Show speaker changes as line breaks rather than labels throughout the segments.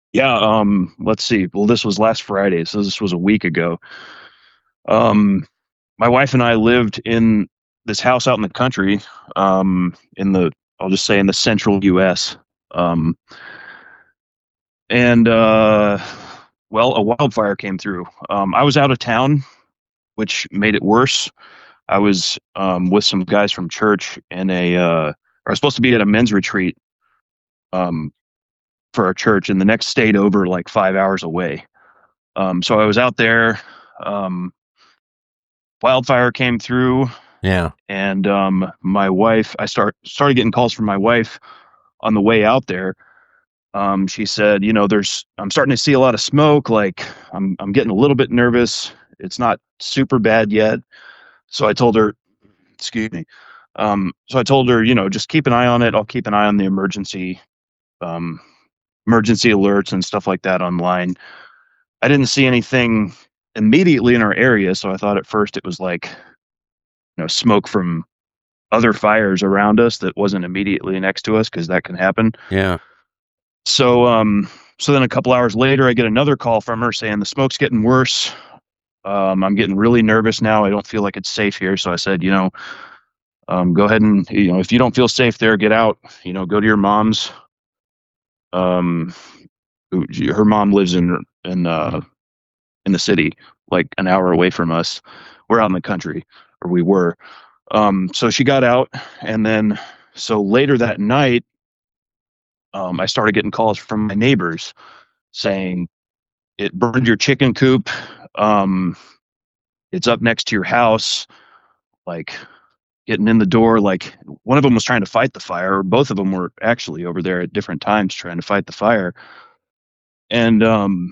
Yeah, let's see. Well, this was last Friday, so this was a week ago. Um, my wife and I lived in this house out in the country, in the, I'll just say in the central US. Um, and well, a wildfire came through. I was out of town, which made it worse. I was with some guys from church in I was supposed to be at a men's retreat um for our church, and the next state over like 5 hours away. So I was out there. Um, Wildfire came through,
Yeah.
and my wife, started getting calls from my wife on the way out there. She said, I'm starting to see a lot of smoke. Like I'm getting a little bit nervous. It's not super bad yet. So I told her, excuse me. So I told her, just keep an eye on it. I'll keep an eye on the um, emergency alerts and stuff like that online. I didn't see anything immediately in our area, so I thought at first it was like, smoke from other fires around us that wasn't immediately next to us, because that can happen.
Yeah.
So so then a couple hours later I get another call from her saying the smoke's getting worse. I'm getting really nervous now. I don't feel like it's safe here. So I said, go ahead and, if you don't feel safe there, get out. Go to your mom's. Um, her mom lives in the city, like an hour away from us. We're out in the country, or we were. So she got out, and then so later that night, I started getting calls from my neighbors saying it burned your chicken coop. Um, it's up next to your house. Like getting in the door. Like one of them was trying to fight the fire, or both of them were actually over there at different times trying to fight the fire. And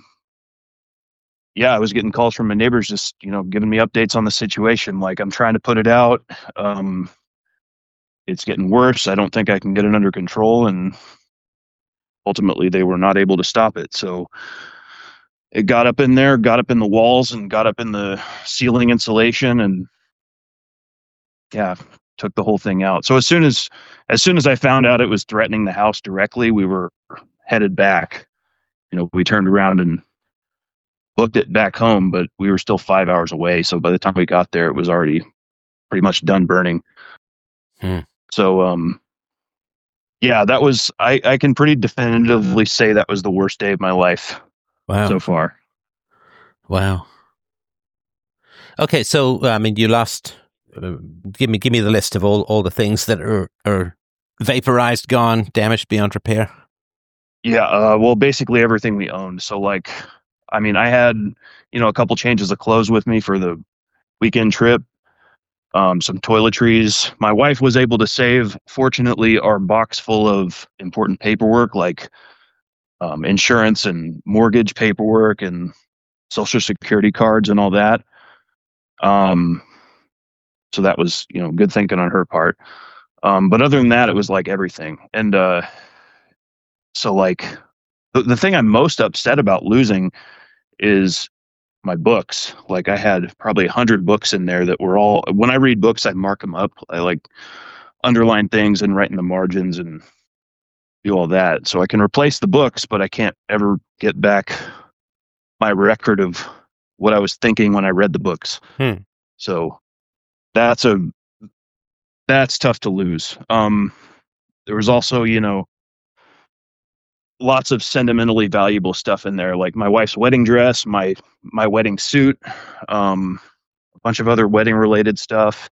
yeah, I was getting calls from my neighbors, just giving me updates on the situation. Like I'm trying to put it out. Um, it's getting worse. I don't think I can get it under control. And ultimately, they were not able to stop it. So it got up in there, got up in the walls, and got up in the ceiling insulation, and yeah, took the whole thing out. So as soon as I found out it was threatening the house directly, we were headed back. We turned around and booked it back home, but we were still 5 hours away. So by the time we got there, it was already pretty much done burning.
Hmm.
So yeah, I can pretty definitively say that was the worst day of my life
Wow.
so far.
Wow. Okay, so I mean, you lost. Uh, give me the list of all the things that are vaporized, gone, damaged beyond repair.
Yeah, well, basically everything we owned. So like, I mean, I had, a couple changes of clothes with me for the weekend trip, some toiletries. My wife was able to save, fortunately, our box full of important paperwork, like insurance and mortgage paperwork and social security cards and all that. Um, so that was, good thinking on her part. But other than that, it was like everything. And so like the thing I'm most upset about losing is my books. Like I had probably 100 books in there that were all, when I read books, I mark them up. I like underline things and write in the margins and do all that. So I can replace the books, but I can't ever get back my record of what I was thinking when I read the books.
Hmm.
So that's a that's tough to lose. There was also, lots of sentimentally valuable stuff in there, like my wife's wedding dress, my wedding suit, a bunch of other wedding related stuff.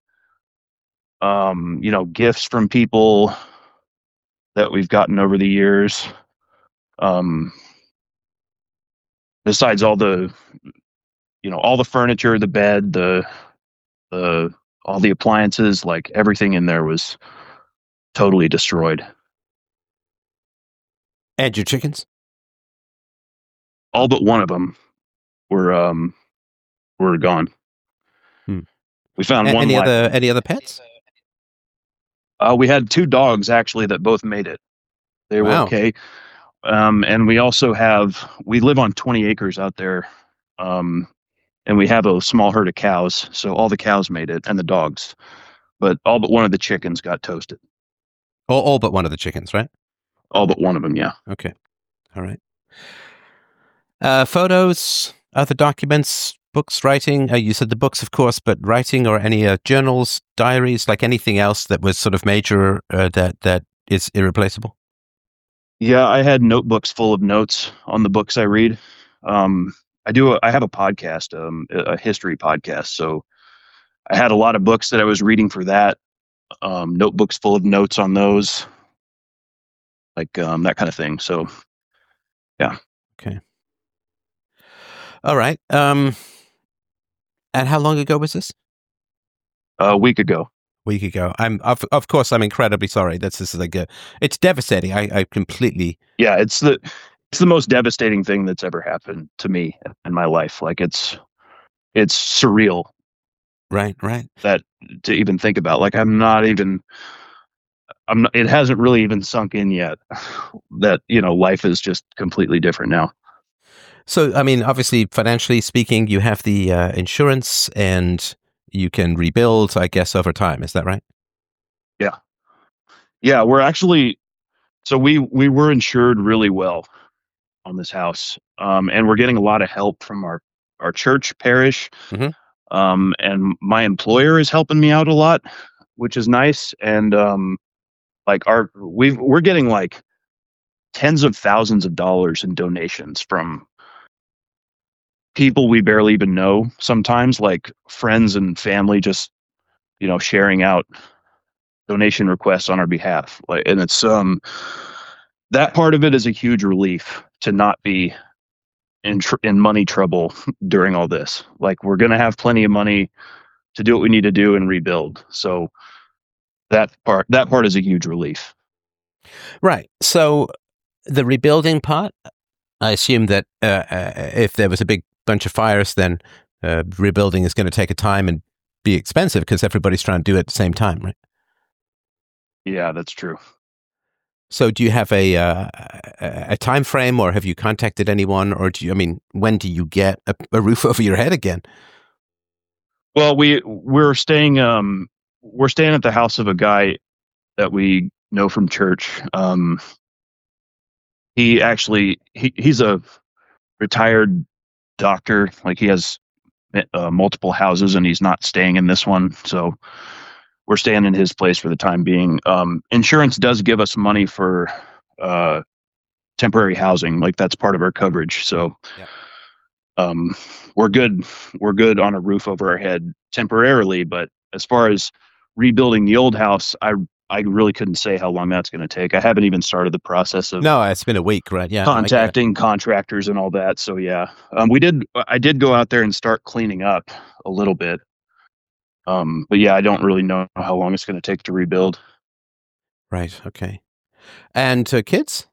Gifts from people that we've gotten over the years. Um, Besides all the furniture, the bed, the all the appliances, like everything in there was totally destroyed.
And your chickens.
All but one of them were were gone.
Hmm.
We found one
Any
live
other
one.
any other pets?
We had two dogs actually that both made it. They were
Wow.
okay. And we live on 20 acres out there. Um, and we have a small herd of cows. So all the cows made it and the dogs, but all but one of the chickens got toasted.
All but one of the chickens, right?
All but one of them, yeah.
Okay. All right. Photos, other documents, books, writing. You said the books, of course, but writing or any journals, diaries, like anything else that was sort of major that is irreplaceable.
Yeah, I had notebooks full of notes on the books I read. I have a podcast, a history podcast. So I had a lot of books that I was reading for that. Notebooks full of notes on those, like that kind of thing. So yeah.
Okay. All right. And how long ago was this?
A week ago.
Week ago. Of course I'm incredibly sorry. This is like it's devastating. I completely.
Yeah, it's the most devastating thing that's ever happened to me in my life. Like it's surreal.
Right. Right.
That to even think about. Like it hasn't really even sunk in yet that, life is just completely different now.
So, I mean, obviously, financially speaking, you have the insurance and you can rebuild, I guess, over time. Is that right?
Yeah. Yeah. We're actually, so we were insured really well on this house. And we're getting a lot of help from our church parish.
Mm-hmm.
And my employer is helping me out a lot, which is nice. And, like we're getting like tens of thousands of dollars in donations from people we barely even know sometimes, like friends and family, just sharing out donation requests on our behalf. Like, and it's that part of it is a huge relief to not be in money trouble during all this. Like, we're gonna have plenty of money to do what we need to do and rebuild. So that part is a huge relief.
Right. So the rebuilding part, I assume that if there was a big bunch of fires, then rebuilding is going to take a time and be expensive because everybody's trying to do it at the same time, right?
Yeah, that's true.
So do you have a time frame, or have you contacted anyone, or when do you get a roof over your head again?
Well, we're staying at the house of a guy that we know from church. He's a retired doctor. Like, he has multiple houses, and he's not staying in this one. So we're staying in his place for the time being. Insurance does give us money for uh, temporary housing. Like, that's part of our coverage. So
Yeah.
we're good. We're good on a roof over our head temporarily. But as far as rebuilding the old house, I really couldn't say how long that's going to take. I haven't even started the process of
No, it's been a week, right? Yeah,
contacting contractors and all that. So yeah, I did go out there and start cleaning up a little bit. But yeah, I don't really know how long it's going to take to rebuild.
Right. Okay. And kids?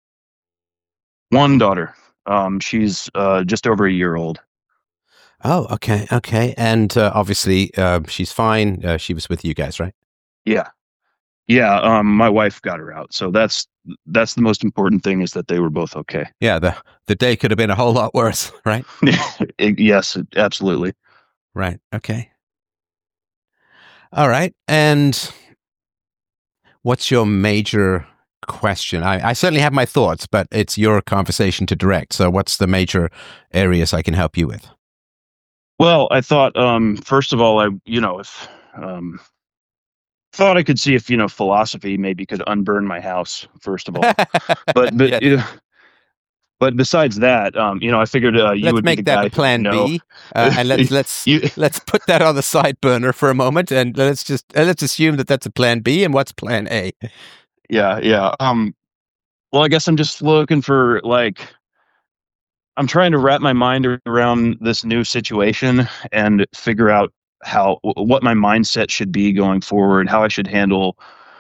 One daughter. She's just over a year old.
Oh, okay. Okay. And obviously, she's fine. She was with you guys, right?
Yeah. Yeah. My wife got her out. So that's the most important thing, is that they were both okay.
Yeah. The day could have been a whole lot worse, right?
Yes, absolutely.
Right. Okay. All right. And what's your major question? I certainly have my thoughts, but it's your conversation to direct. So what's the major areas I can help you with?
Well, I thought, first of all, if thought I could see if philosophy maybe could unburn my house, first of all. But
Yeah.
but besides that, I figured you
Let's
would be the
make that
guy
a plan
who
B, and let's
You-
let's put that on the side burner for a moment, and let's assume that that's a plan B, and what's plan A?
yeah, yeah. Well, I guess I'm just looking for, like, I'm trying to wrap my mind around this new situation and figure out what my mindset should be going forward, how I should handle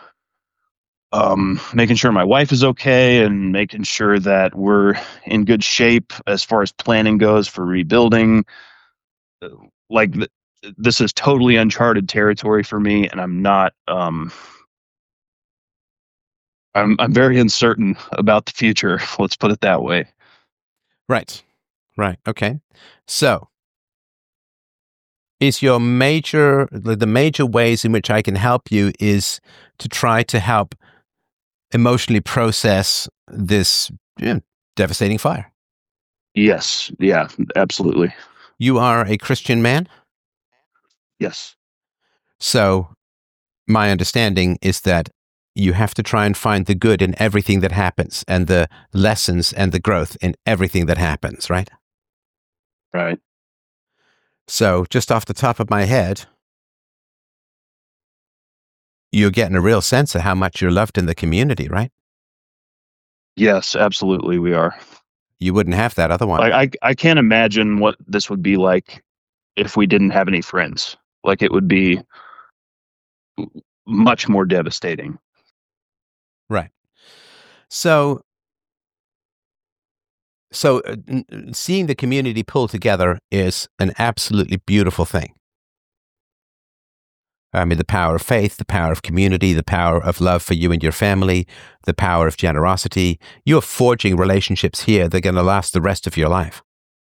making sure my wife is okay, and making sure that we're in good shape as far as planning goes for rebuilding. Like, this is totally uncharted territory for me, and I'm not. I'm very uncertain about the future. Let's put it that way.
Right, right, okay. So, is your the major ways in which I can help you is to try to help emotionally process this devastating fire?
Yes. Yeah, absolutely.
You are a Christian man,
Yes.
so my understanding is that you have to try and find the good in everything that happens and the lessons and the growth in everything that happens, right?
Right.
So, just off the top of my head, you're getting a real sense of how much you're loved in the community, right?
Yes, absolutely we are.
You wouldn't have that otherwise.
Like I can't imagine what this would be like if we didn't have any friends. Like it would be much more devastating.
Right. So, seeing the community pull together is an absolutely beautiful thing. I mean, the power of faith, the power of community, the power of love for you and your family, the power of generosity. You're forging relationships here that are going to last the rest of your life.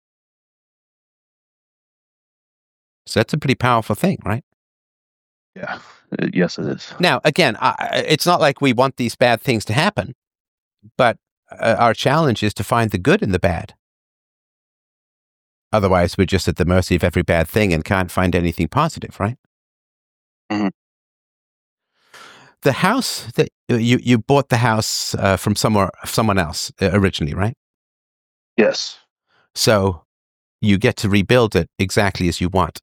So that's a pretty powerful thing, right?
Yeah. Yes, it is.
Now, again, it's not like we want these bad things to happen, but our challenge is to find the good in the bad. Otherwise, we're just at the mercy of every bad thing and can't find anything positive, right?
Mhm.
The house that you bought the house from someone else originally, right?
Yes.
So you get to rebuild it exactly as you want.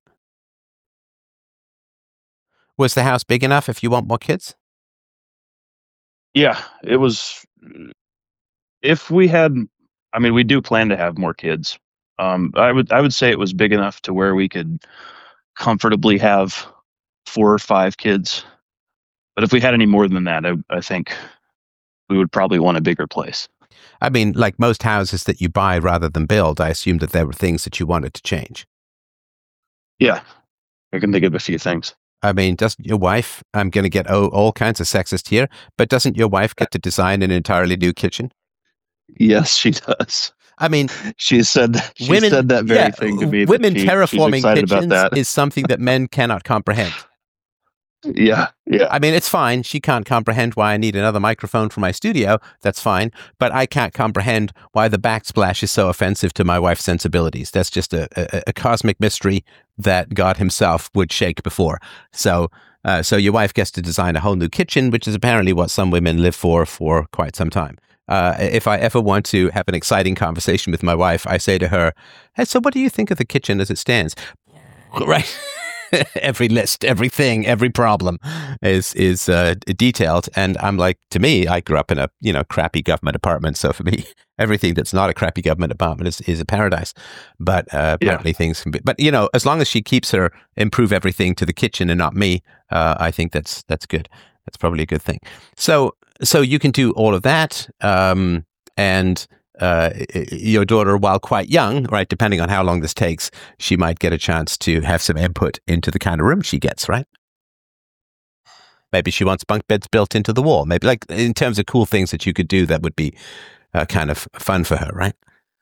Was the house big enough if you want more kids?
Yeah, it was. If we had, I mean, we do plan to have more kids. I would say it was big enough to where we could comfortably have 4 or 5 kids. But if we had any more than that, I think we would probably want a bigger place.
I mean, like most houses that you buy rather than build, I assumed that there were things that you wanted to change.
Yeah, I can think of a few things.
I mean, doesn't your wife, I'm going to get all kinds of sexist here, but doesn't your wife get to design an entirely new kitchen?
Yes, she does.
I mean,
She said that very thing to me.
Women
She's
terraforming
excited about
kitchens
that.
is something that men cannot comprehend.
Yeah, yeah,
I mean, it's fine. She can't comprehend why I need another microphone for my studio. That's fine. But I can't comprehend why the backsplash is so offensive to my wife's sensibilities. That's just a cosmic mystery that God himself would shake before. So your wife gets to design a whole new kitchen, which is apparently what some women live for quite some time. If I ever want to have an exciting conversation with my wife, I say to her, "Hey, so what do you think of the kitchen as it stands?" Right. Every list, everything, every problem is detailed, and I'm like, to me, I grew up in a crappy government apartment, so for me, everything that's not a crappy government apartment is a paradise. But apparently, things can be. But as long as she keeps her improve everything to the kitchen and not me, I think that's good. That's probably a good thing. So you can do all of that, and your daughter, while quite young, right, depending on how long this takes, she might get a chance to have some input into the kind of room she gets, right? Maybe she wants bunk beds built into the wall. Maybe, like, in terms of cool things that you could do that would be kind of fun for her, right?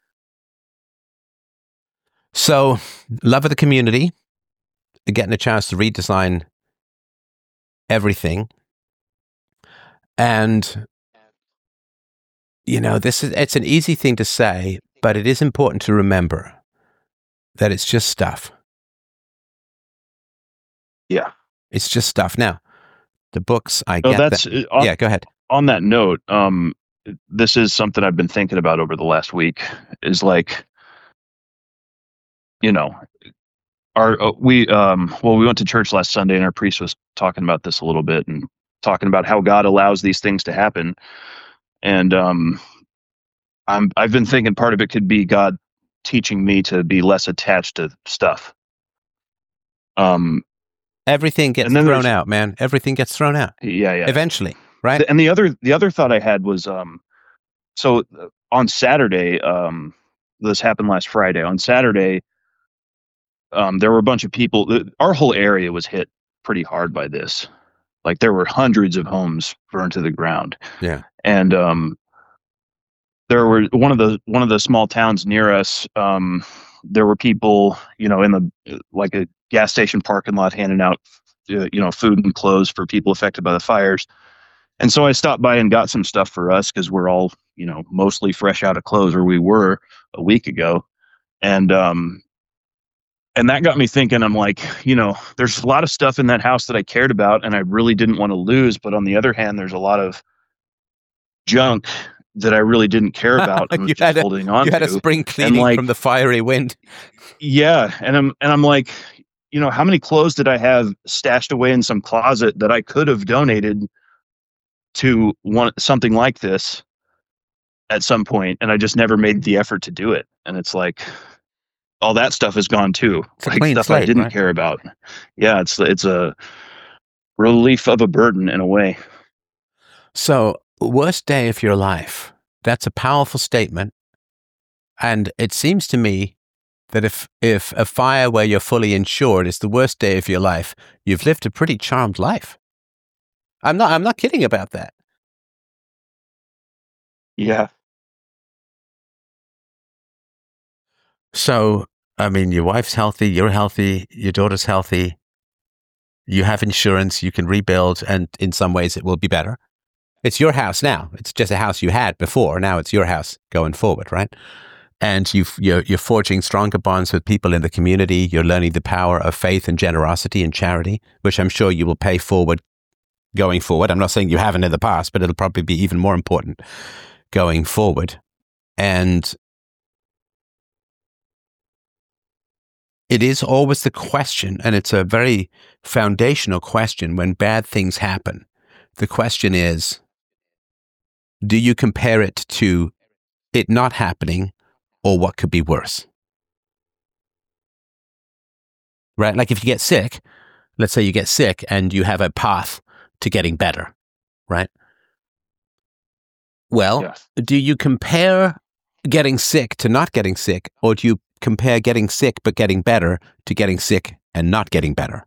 So, love of the community, getting a chance to redesign everything. And it's an easy thing to say, but it is important to remember that it's just stuff.
yeah.
It's just stuff. Now, the books, I
No,
get
that's
that.
on,
Yeah, go ahead.
on that note. This is something I've been thinking about over the last week. Is like, you know, our we went to church last Sunday, and our priest was talking about this a little bit and talking about how God allows these things to happen. And I've been thinking part of it could be God teaching me to be less attached to stuff.
Everything gets
and then
thrown out, man. Everything gets thrown out
Yeah.
eventually, right?
And the other thought I had was so on Saturday, this happened last Friday. On Saturday, there were a bunch of people. Our whole area was hit pretty hard by this. Like there were hundreds of homes burned to the ground.
Yeah.
And there were one of the small towns near us. There were people, in the like a gas station parking lot handing out, food and clothes for people affected by the fires. And so I stopped by and got some stuff for us because we're all, mostly fresh out of clothes, or we were a week ago. And and that got me thinking. I'm like, there's a lot of stuff in that house that I cared about and I really didn't want to lose. But on the other hand, there's a lot of junk that I really didn't care about and was
you
just holding on
you had a
to.
spring
And
cleaning
like,
from the fiery wind.
yeah, and I'm like, how many clothes did I have stashed away in some closet that I could have donated to something like this at some point, and I just never made the effort to do it. And it's like all that stuff is gone too,
It's a
like
clean
stuff I
slate,
didn't
right?
care about. Yeah, it's a relief of a burden in a way.
So, worst day of your life. That's a powerful statement. And it seems to me that if a fire where you're fully insured is the worst day of your life, you've lived a pretty charmed life. I'm not kidding about that.
Yeah,
So, I mean, your wife's healthy, you're healthy, your daughter's healthy, you have insurance, you can rebuild, and in some ways it will be better. It's your house now. It's just a house you had before. Now it's your house going forward, right? And you're forging stronger bonds with people in the community. You're learning the power of faith and generosity and charity, which I'm sure you will pay forward going forward. I'm not saying you haven't in the past, but it'll probably be even more important going forward. And it is always the question, and it's a very foundational question when bad things happen. The question is, do you compare it to it not happening or what could be worse? Right? Like if you get sick, let's say you get sick and you have a path to getting better, right? Well,
yes.
do you compare getting sick to not getting sick, or do you compare getting sick but getting better to getting sick and not getting better?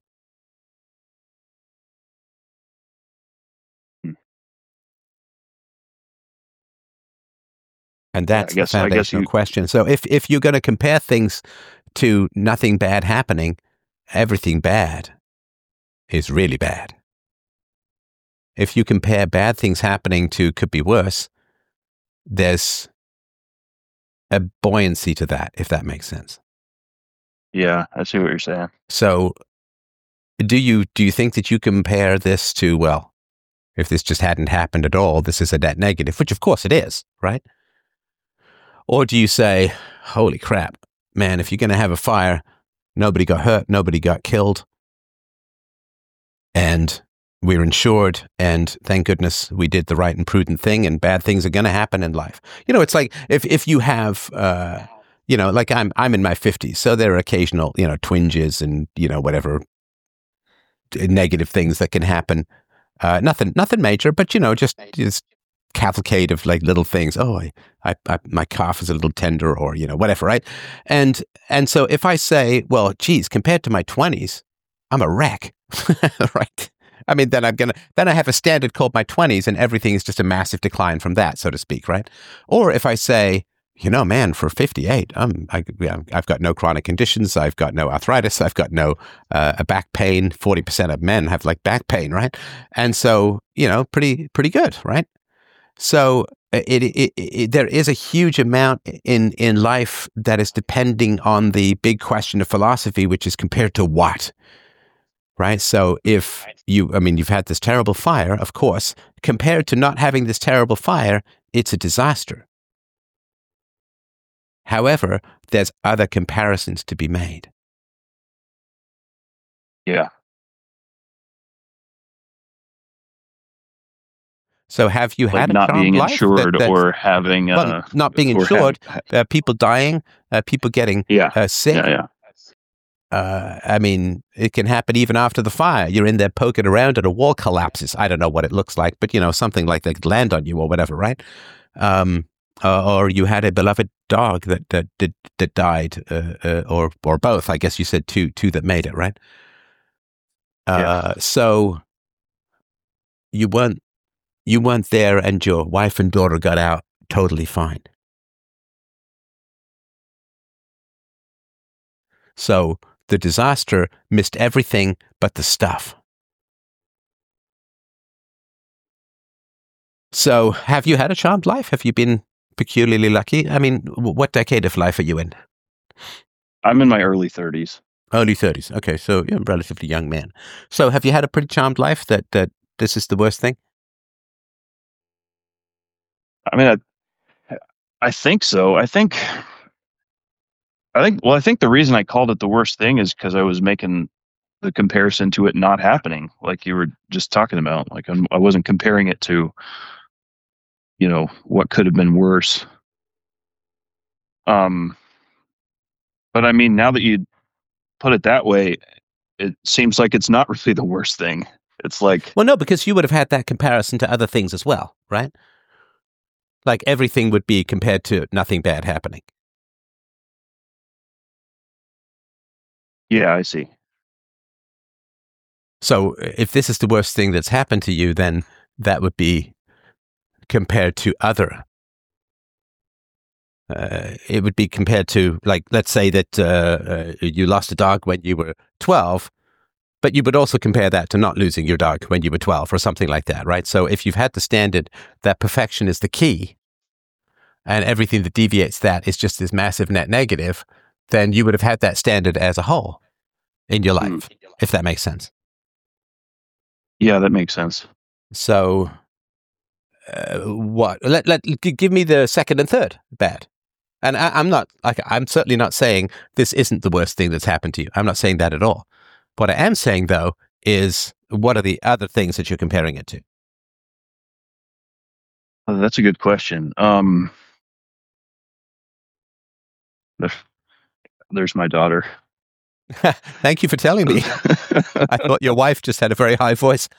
Hmm.
And
Yeah,
that's the
I guess
foundational
you.
question. So if you're going to compare things to nothing bad happening, everything bad is really bad. If you compare bad things happening to could be worse, there's a buoyancy to that, if that makes sense.
Yeah, I see what you're saying.
So do you think that you compare this to, well, if this just hadn't happened at all, this is a net negative, which of course it is, right? Or do you say, holy crap, man, if you're going to have a fire, nobody got hurt, nobody got killed, and we're insured, and thank goodness we did the right and prudent thing, and bad things are going to happen in life. It's like if you have, like I'm in my 50s, so there are occasional, twinges and, whatever negative things that can happen. Nothing major, but, just cavalcade of like little things. Oh, my calf is a little tender, or, whatever, right? And so if I say, well, geez, compared to my 20s, I'm a wreck, right? I mean, then I have a standard called my 20s, and everything is just a massive decline from that, so to speak, right? Or if I say, man, for 58, I've got no chronic conditions, I've got no arthritis, I've got no back pain. 40% of men have like back pain, right? And so, pretty good, right? So there is a huge amount in life that is depending on the big question of philosophy, which is compared to what, right? So if you've had this terrible fire, of course, compared to not having this terrible fire, it's a disaster. However, there's other comparisons to be made.
Yeah.
So have you
Like
had a
not being
charmed life
insured
that's
or having
well, not being
or
insured, people dying, people getting
yeah.
sick?
Yeah.
I mean, it can happen even after the fire. You're in there poking around and a wall collapses. I don't know what it looks like, but something like that could land on you or whatever, right? Or you had a beloved dog that died, or both. I guess you said two that made it, right?
Yeah.
So you weren't there, and your wife and daughter got out totally fine. So the disaster missed everything but the stuff. So, have you had a charmed life? Have you been peculiarly lucky? I mean, what decade of life are you in?
I'm in my early 30s.
Early 30s. Okay, so you're a relatively young man. So, have you had a pretty charmed life that this is the worst thing?
I mean, I think so. I think the reason I called it the worst thing is because I was making the comparison to it not happening, like you were just talking about. Like I wasn't comparing it to, what could have been worse. Um, but I mean, now that you put it that way, it seems like it's not really the worst thing. It's like,
Well, no, because you would have had that comparison to other things as well, right? Like everything would be compared to nothing bad happening.
yeah, I see.
So if this is the worst thing that's happened to you, then that would be compared to other. It would be compared to, like, let's say that you lost a dog when you were 12, but you would also compare that to not losing your dog when you were 12 or something like that, right? So if you've had the standard that perfection is the key and everything that deviates that is just this massive net negative, then you would have had that standard as a whole in your life, if that makes sense.
Yeah, that makes sense.
So what? Give me the second and third bad. And I'm certainly not saying this isn't the worst thing that's happened to you. I'm not saying that at all. What I am saying, though, is what are the other things that you're comparing it to?
Oh, that's a good question. There's my daughter.
Thank you for telling me. I thought your wife just had a very high voice.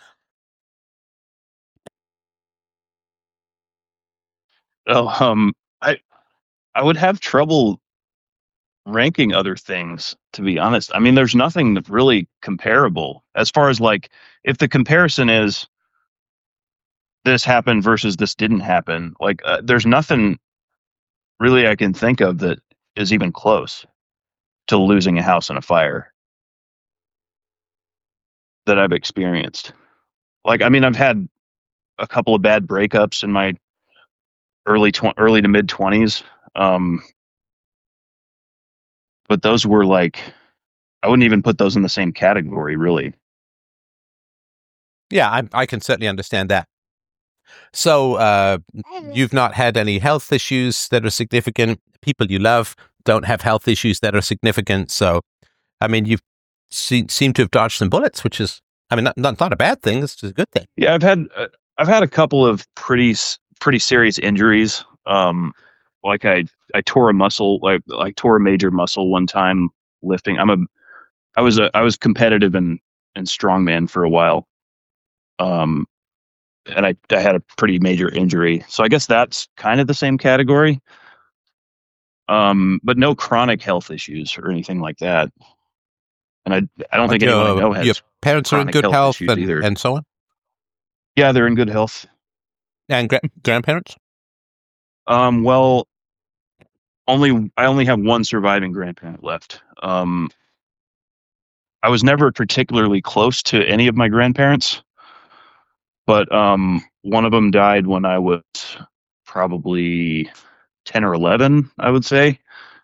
Oh, I would have trouble ranking other things, to be honest. I mean, there's nothing that's really comparable as far as like if the comparison is this happened versus this didn't happen. Like, there's nothing really I can think of that is even close to losing a house in a fire that I've experienced. Like, I mean, I've had a couple of bad breakups in my early to mid 20s. Um, but those were like, I wouldn't even put those in the same category, really.
Yeah, I can certainly understand that. So you've not had any health issues that are significant. People you love don't have health issues that are significant. So, I mean, you've seem to have dodged some bullets, which is, I mean, not a bad thing. It's just a good thing.
Yeah, I've had a couple of pretty serious injuries. Like I tore a muscle, like tore a major muscle one time lifting. I was competitive in strongman for a while. Um, and I had a pretty major injury. So I guess that's kind of the same category. But no chronic health issues or anything like that. And I don't think anyone I know
your
has
parents are in
chronic
good health
issues either.
and so on.
Yeah, they're in good health.
And grandparents?
Well, I only have one surviving grandparent left. I was never particularly close to any of my grandparents, but one of them died when I was probably 10 or 11, I would say.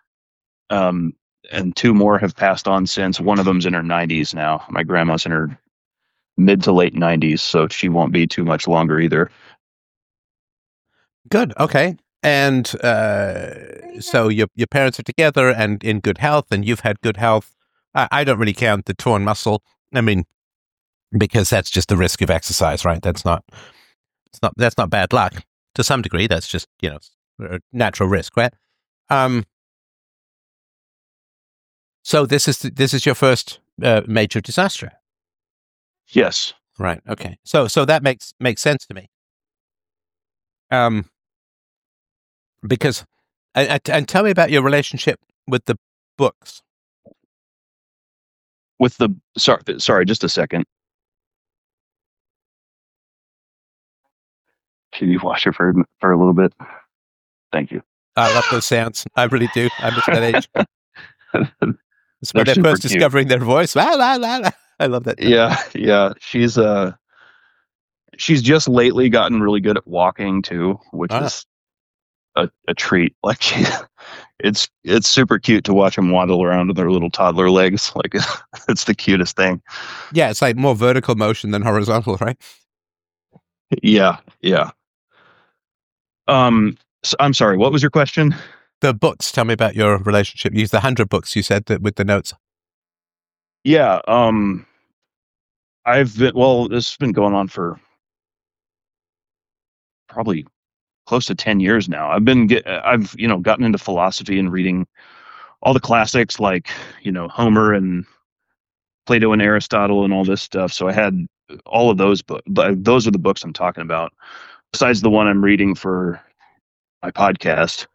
And two more have passed on since. One of them's in her 90s now. My grandma's in her mid to late 90s, so she won't be too much longer either.
Good. Okay. And so your parents are together and in good health, and you've had good health. I don't really count the torn muscle. I mean, because that's just the risk of exercise, right? That's not bad luck to some degree. That's just a natural risk, right? So this is your first major disaster.
Yes.
Right. Okay. So that makes sense to me. Because and tell me about your relationship with the books.
With the sorry, just a second. Can you watch it for a little bit? Thank you.
I love those sounds. I really do. I'm at that age. It's when they're first
cute.
discovering their voice. La, la, la, la. I love that.
Yeah. She's she's just lately gotten really good at walking too, which is a treat. Like it's super cute to watch them waddle around with their little toddler legs. Like it's the cutest thing.
Yeah, it's like more vertical motion than horizontal, right?
Yeah, yeah. So I'm sorry. What was your question?
The books. Tell me about your relationship. You used the 100 books you said that with the notes.
Yeah. This has been going on for probably close to 10 years now. I've gotten into philosophy and reading all the classics like, Homer and Plato and Aristotle and all this stuff. So I had all of those books. Those are the books I'm talking about. Besides the one I'm reading for my podcast.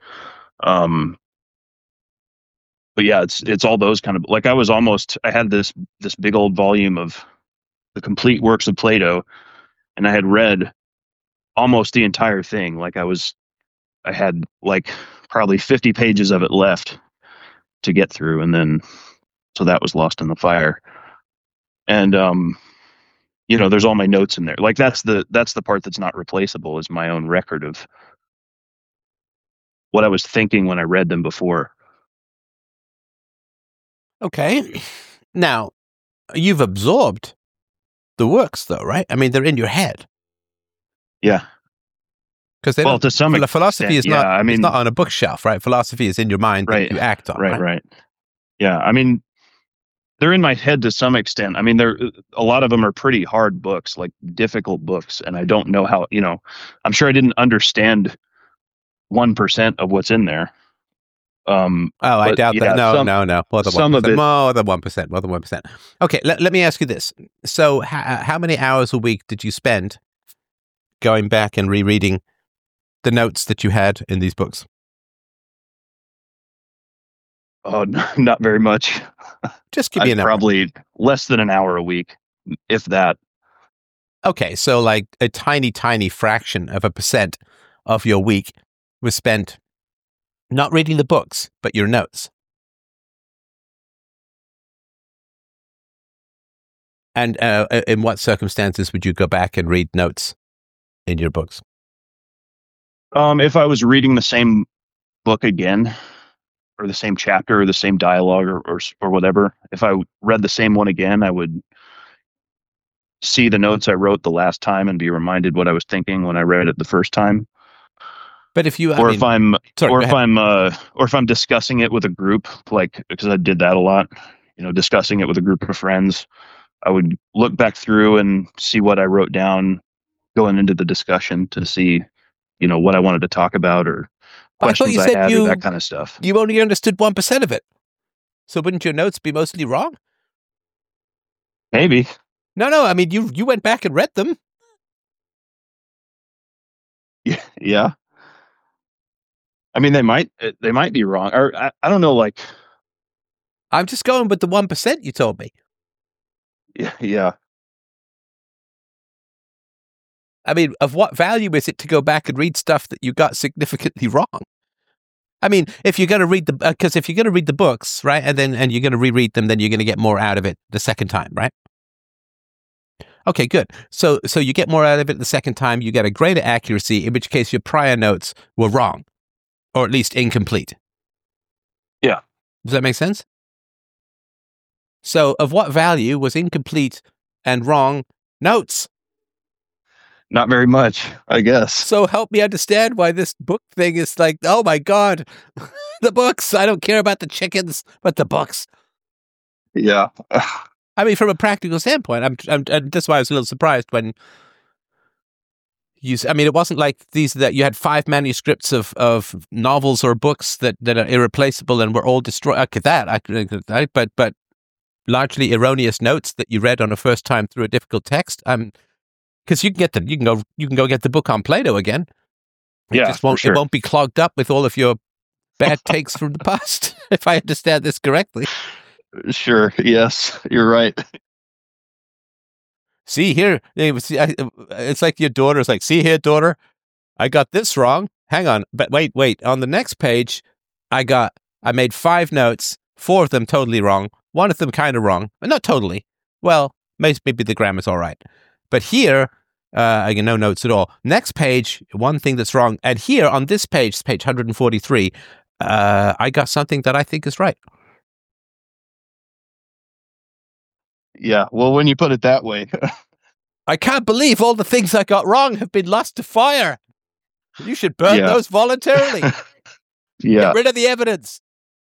But yeah, it's all those kind of, like, I had this big old volume of the complete works of Plato, and I had read almost the entire thing. Like I had like probably 50 pages of it left to get through, and then so that was lost in the fire. And there's all my notes in there. Like that's the part that's not replaceable, is my own record of what I was thinking when I read them before.
Okay. Now, you've absorbed the works, though, right? I mean, they're in your head.
Yeah.
Because
to some extent,
philosophy is not. I mean, it's not on a bookshelf, right? Philosophy is in your mind that you act on.
Right. Yeah. I mean, they're in my head to some extent. I mean, a lot of them are pretty hard books, like difficult books, and I don't know how. I'm sure I didn't understand 1% of what's in there.
I doubt that. No. More than 1%.
More
than 1%. More than 1%. Okay, let me ask you this. So, how many hours a week did you spend going back and rereading the notes that you had in these books?
Oh, not very much.
Just give me a number.
Probably less than an hour a week, if that.
Okay, so like a tiny, tiny fraction of a percent of your week was spent not reading the books, but your notes. And in what circumstances would you go back and read notes in your books?
If I was reading the same book again, or the same chapter, or the same dialogue, or whatever, if I read the same one again, I would see the notes I wrote the last time and be reminded what I was thinking when I read it the first time.
But if
if I'm discussing it with a group, like, because I did that a lot, discussing it with a group of friends, I would look back through and see what I wrote down going into the discussion to see, what I wanted to talk about, or questions I had, or that kind of stuff.
You only understood 1% of it. So wouldn't your notes be mostly wrong?
Maybe.
No. I mean, you went back and read them.
Yeah. I mean, they might be wrong, or I don't know. Like,
I'm just going with the 1% you told me.
Yeah.
I mean, of what value is it to go back and read stuff that you got significantly wrong? I mean, if you're going to read because if you're going to read the books, right, and you're going to reread them, then you're going to get more out of it the second time, right? Okay, good. So you get more out of it the second time. You get a greater accuracy, in which case your prior notes were wrong, or at least incomplete.
Yeah.
Does that make sense? So, of what value was incomplete and wrong notes?
Not very much, I guess.
So help me understand why this book thing is like, oh my God, the books. I don't care about the chickens, but the books.
Yeah.
I mean, from a practical standpoint, that's why I was a little surprised when it wasn't like that you had 5 manuscripts of novels or books that are irreplaceable and were all destroyed. But largely erroneous notes that you read on a first time through a difficult text. Because you can go get the book on Plato again. It won't be clogged up with all of your bad takes from the past, if I understand this correctly.
Sure. Yes, you're right.
See here, it's like your daughter's like, see here, daughter, I got this wrong. Hang on, but wait. On the next page, I made 5 notes, 4 of them totally wrong, 1 of them kind of wrong, but not totally. Well, maybe the grammar's all right. But here, No notes at all. Next page, one thing that's wrong. And here on this page, page 143, I got something that I think is right.
Yeah. Well, when you put it that way,
I can't believe all the things I got wrong have been lost to fire. You should burn those voluntarily.
Yeah.
Get rid of the evidence.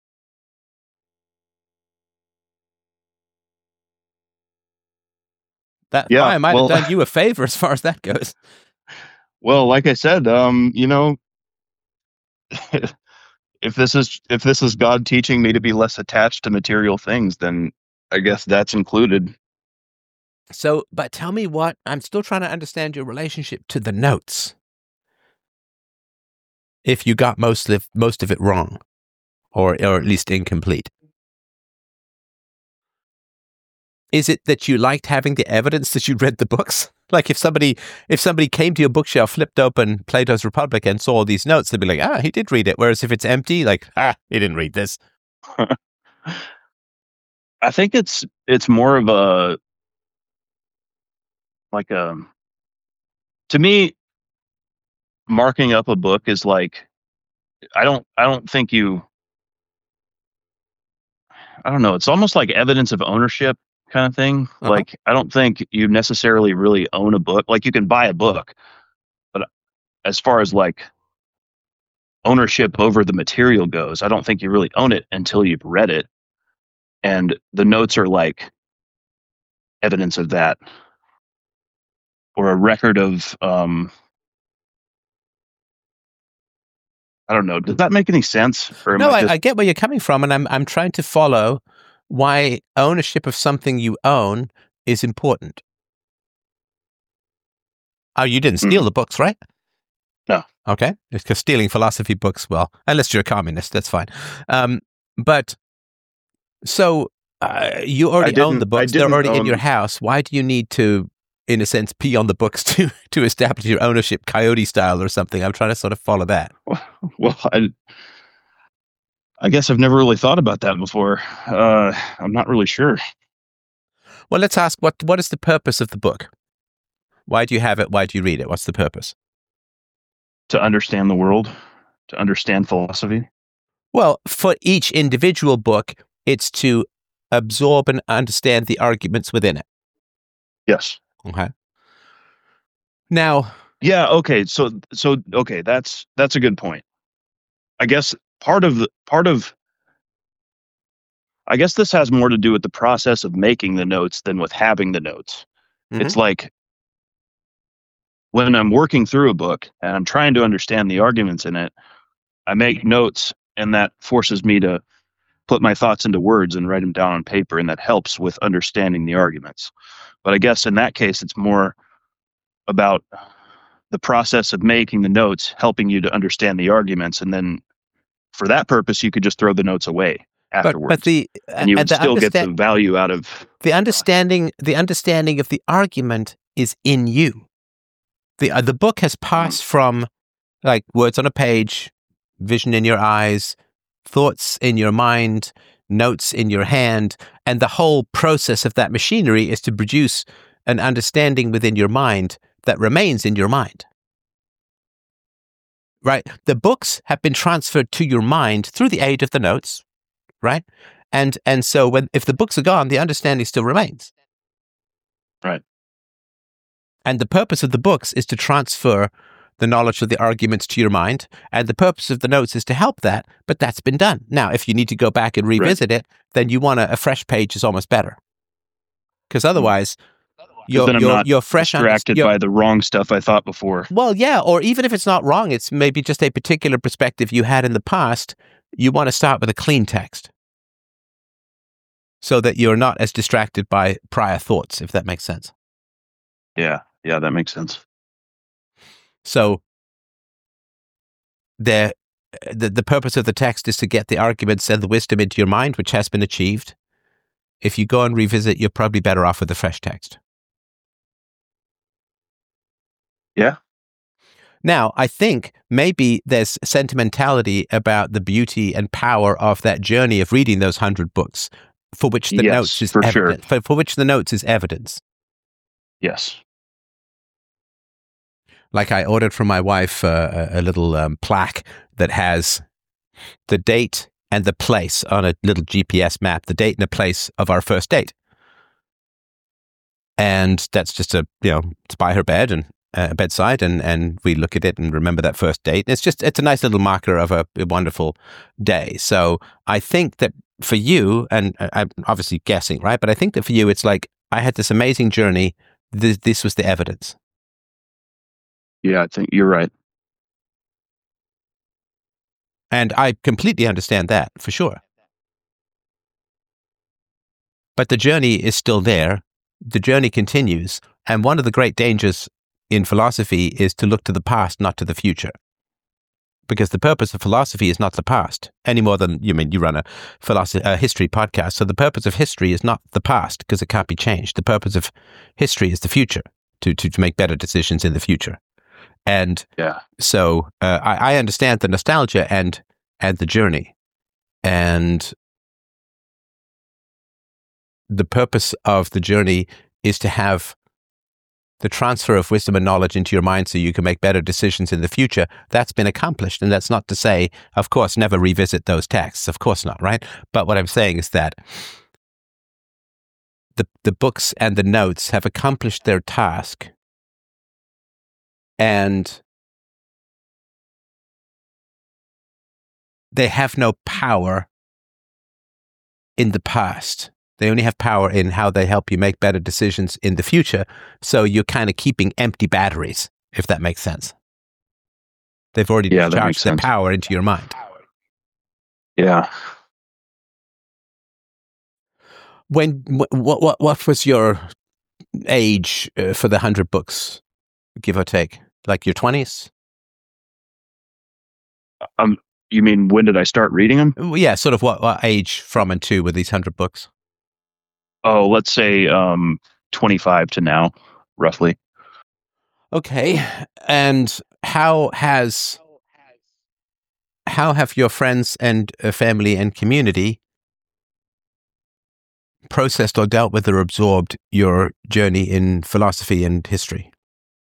That fire might have done you a favor as far as that goes.
Well, like I said, if this is God teaching me to be less attached to material things, then I guess that's included.
So, but tell me I'm still trying to understand your relationship to the notes. If you got most of it wrong, or at least incomplete. Is it that you liked having the evidence that you read the books? Like if somebody came to your bookshelf, flipped open Plato's Republic and saw these notes, they'd be like, he did read it. Whereas if it's empty, like, he didn't read this.
I think it's more of to me, marking up a book is like, I don't know. It's almost like evidence of ownership kind of thing.
Uh-huh.
Like, I don't think you necessarily really own a book. Like, you can buy a book, but as far as like ownership over the material goes, I don't think you really own it until you've read it. And the notes are like evidence of that, or a record of, I don't know. Does that make any sense? Or
no, I get where you're coming from, and I'm trying to follow why ownership of something you own is important. Oh, you didn't steal the books, right?
No.
Okay. It's because stealing philosophy books, well, unless you're a communist, that's fine. But so you already own the books. They're already in your house. Why do you need to, in a sense, pee on the books to establish your ownership, Coyote style or something? I'm trying to sort of follow that.
Well, I guess I've never really thought about that before. I'm not really sure.
Well, let's ask, what is the purpose of the book? Why do you have it? Why do you read it? What's the purpose?
To understand the world, to understand philosophy.
Well, for each individual book, it's to absorb and understand the arguments within it.
Yes.
Okay. Now.
Yeah. Okay. So okay. That's a good point. I guess I guess this has more to do with the process of making the notes than with having the notes. Mm-hmm. It's like when I'm working through a book and I'm trying to understand the arguments in it, I make notes, and that forces me to put my thoughts into words and write them down on paper, and that helps with understanding the arguments. But I guess in that case, it's more about the process of making the notes, helping you to understand the arguments, and then for that purpose, you could just throw the notes away afterwards. And you would still get the value out of
the understanding. The understanding of the argument is in you. The book has passed from like words on a page, vision in your eyes, thoughts in your mind, notes in your hand, and the whole process of that machinery is to produce an understanding within your mind that remains in your mind. Right? The books have been transferred to your mind through the aid of the notes, right? And so if the books are gone, the understanding still remains.
Right.
And the purpose of the books is to transfer the knowledge of the arguments to your mind, and the purpose of the notes is to help that, but that's been done. Now, if you need to go back and revisit it, then you want a fresh page is almost better. Because otherwise, you're fresh
distracted by the wrong stuff I thought before.
Well, yeah, or even if it's not wrong, it's maybe just a particular perspective you had in the past. You want to start with a clean text so that you're not as distracted by prior thoughts, if that makes sense.
Yeah, that makes sense.
So the purpose of the text is to get the arguments and the wisdom into your mind, which has been achieved. If you go and revisit, you're probably better off with a fresh text.
Yeah.
Now, I think maybe there's sentimentality about the beauty and power of that journey of reading those 100 books, for which the notes is evidence. For which the notes is evidence.
Yes.
Like I ordered from my wife a little plaque that has the date and the place on a little GPS map, the date and the place of our first date. And that's just it's by her bed and bedside, and we look at it and remember that first date. It's a nice little marker of a wonderful day. So I think that for you, and I'm obviously guessing, right? But I think that for you, it's like, I had this amazing journey. This was the evidence.
Yeah, I think you're right.
And I completely understand that, for sure. But the journey is still there. The journey continues. And one of the great dangers in philosophy is to look to the past, not to the future. Because the purpose of philosophy is not the past, any more than, you run a history podcast. So the purpose of history is not the past, because it can't be changed. The purpose of history is the future, to make better decisions in the future. And so I understand the nostalgia and the journey. And the purpose of the journey is to have the transfer of wisdom and knowledge into your mind so you can make better decisions in the future. That's been accomplished. And that's not to say, of course, never revisit those texts. Of course not, right? But what I'm saying is that the books and the notes have accomplished their task. And they have no power in the past. They only have power in how they help you make better decisions in the future. So you're kind of keeping empty batteries, if that makes sense. They've already discharged the power into your mind.
Yeah.
What was your age for the 100 books, give or take? Like your 20s?
You mean, when did I start reading them?
Yeah, sort of what age from and to with these 100 books?
Oh, let's say 25 to now, roughly.
Okay. And how have your friends and family and community processed or dealt with or absorbed your journey in philosophy and history?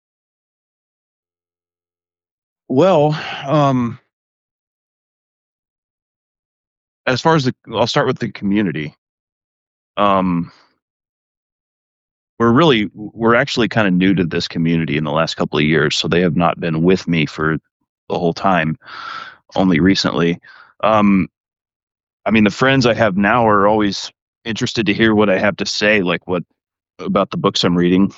Well, as far as I'll start with the community. We're actually kind of new to this community in the last couple of years, so they have not been with me for the whole time, only recently. The friends I have now are always interested to hear what I have to say, like what about the books I'm reading.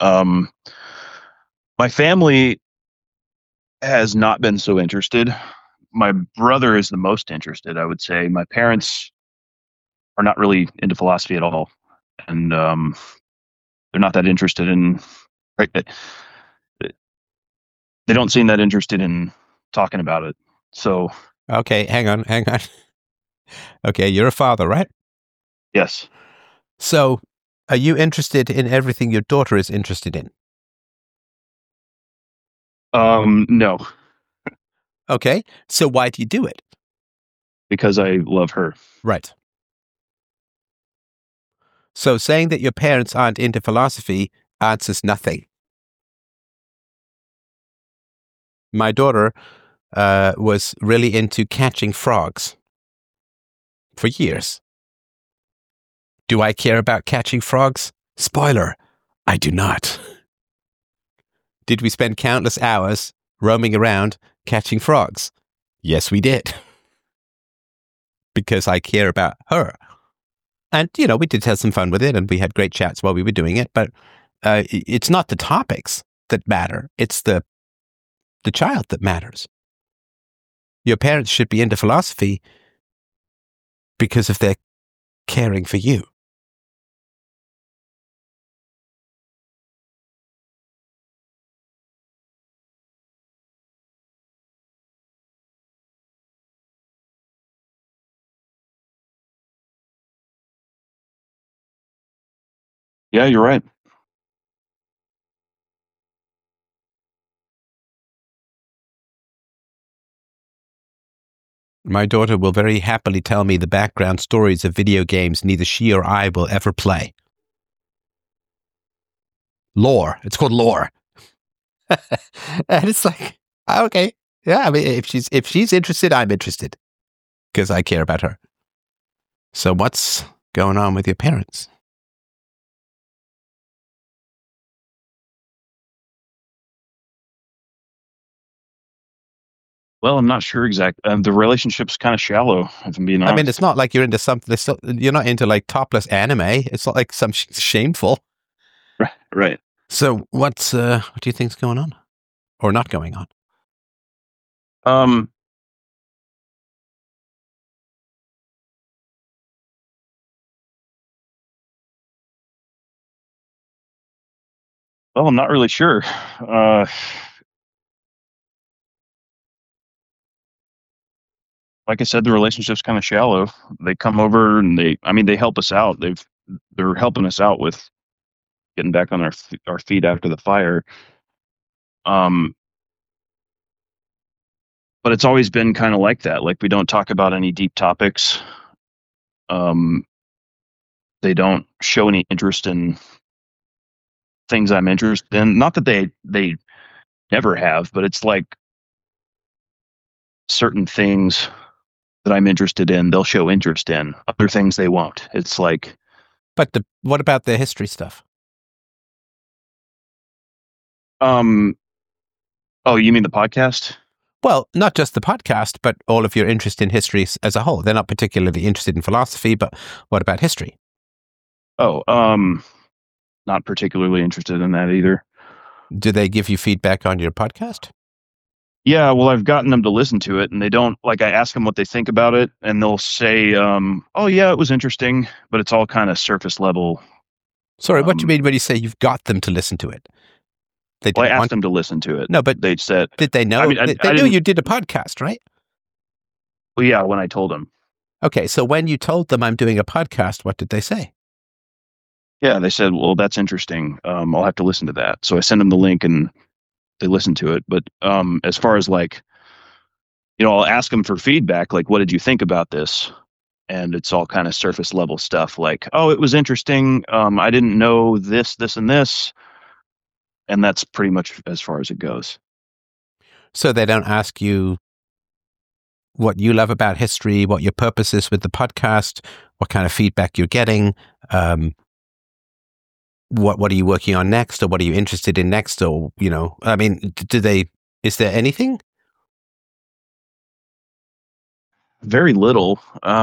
My family has not been so interested. My brother is the most interested, I would say. My parents are not really into philosophy at all. And they're not that interested in, right? They don't seem that interested in talking about it. So.
Okay, hang on. Okay, you're a father, right?
Yes.
So, are you interested in everything your daughter is interested in?
No.
Okay, so why do you do it?
Because I love her.
Right. So saying that your parents aren't into philosophy answers nothing. My daughter was really into catching frogs for years. Do I care about catching frogs? Spoiler, I do not. Did we spend countless hours roaming around catching frogs? Yes, we did. Because I care about her. And, we did have some fun with it, and we had great chats while we were doing it, but it's not the topics that matter. It's the child that matters. Your parents should be into philosophy because of their caring for you.
Yeah, you're right.
My daughter will very happily tell me the background stories of video games neither she or I will ever play. Lore. It's called lore. And it's like, okay, yeah. I mean, if she's interested, I'm interested because I care about her. So what's going on with your parents?
Well, I'm not sure exactly. The relationship's kind of shallow, if I'm being
I
honest.
mean, it's not like you're into something. You're not into like topless anime. It's not like some shameful.
Right.
So what do you think's going on, or not going on?
Um, well, I'm not really sure. Like I said, the relationship's kind of shallow. They come over and I mean, they help us out. They're helping us out with getting back on our feet after the fire. Um, but it's always been kind of like that. Like we don't talk about any deep topics. Um, they don't show any interest in things I'm interested in. Not that they never have, but it's like certain things that I'm interested in, they'll show interest in. Other things they won't. It's like,
But what about the history stuff?
um, oh, you mean the podcast?
Well, not just the podcast, but all of your interest in history as a whole. They're not particularly interested in philosophy, but what about history?
Oh, not particularly interested in that either.
Do they give you feedback on your podcast?
Yeah, well, I've gotten them to listen to it, and they don't like. I ask them what they think about it, and they'll say, "Oh, yeah, it was interesting," but it's all kind of surface level.
Sorry, what do you mean when you say you've got them to listen to it? They
Well, I
didn't
asked
want.
them to listen to it.
No, but
They said,
did they know?
I mean,
They
I
knew
didn't.
you did a podcast, right?
Well, yeah, when I told them,
Okay, so when you told them I'm doing a podcast, what did they say?
yeah, they said, "Well, that's interesting. I'll have to listen to that." So I sent them the link, and they listened to it. But as far as like, I'll ask them for feedback, like, "What did you think about this?" And it's all kind of surface level stuff, like, "Oh, it was interesting. I didn't know this, this, and this," and that's pretty much as far as it goes.
So they don't ask you what you love about history, what your purpose is with the podcast, what kind of feedback you're getting, what are you working on next, or what are you interested in next, or I mean, do they? Is there anything?
Very little.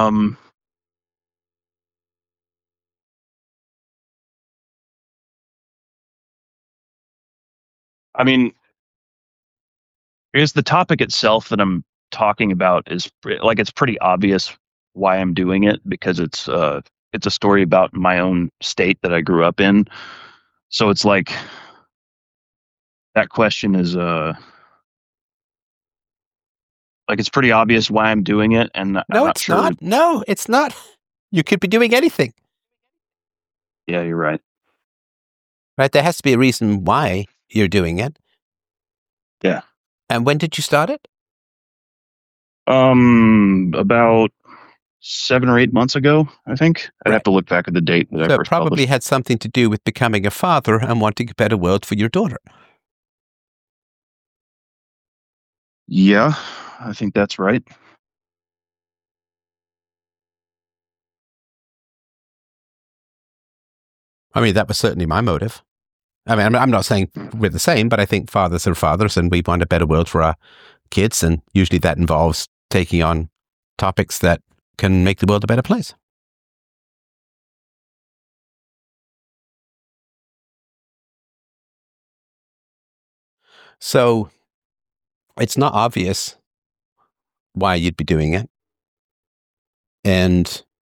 I mean, I guess the topic itself that I'm talking about is like it's pretty obvious why I'm doing it because it's a story about my own state that I grew up in. So it's like that question is like it's pretty obvious why I'm doing it, and I'm
No,
not
it's
sure.
not. No, it's not. You could be doing anything,
Yeah, you're right.
right? There has to be a reason why you're doing it.
Yeah.
And when did you start it?
About 7 or 8 months ago, I think. I'd
Right.
have to look back at the date that I
So it
first
probably
published.
had something to do with becoming a father and wanting a better world for your daughter.
Yeah, I think that's right.
I mean, that was certainly my motive. I mean, I'm not saying we're the same, but I think fathers are fathers and we want a better world for our kids. And usually that involves taking on topics that can make the world a better place. So it's not obvious why you'd be doing it. And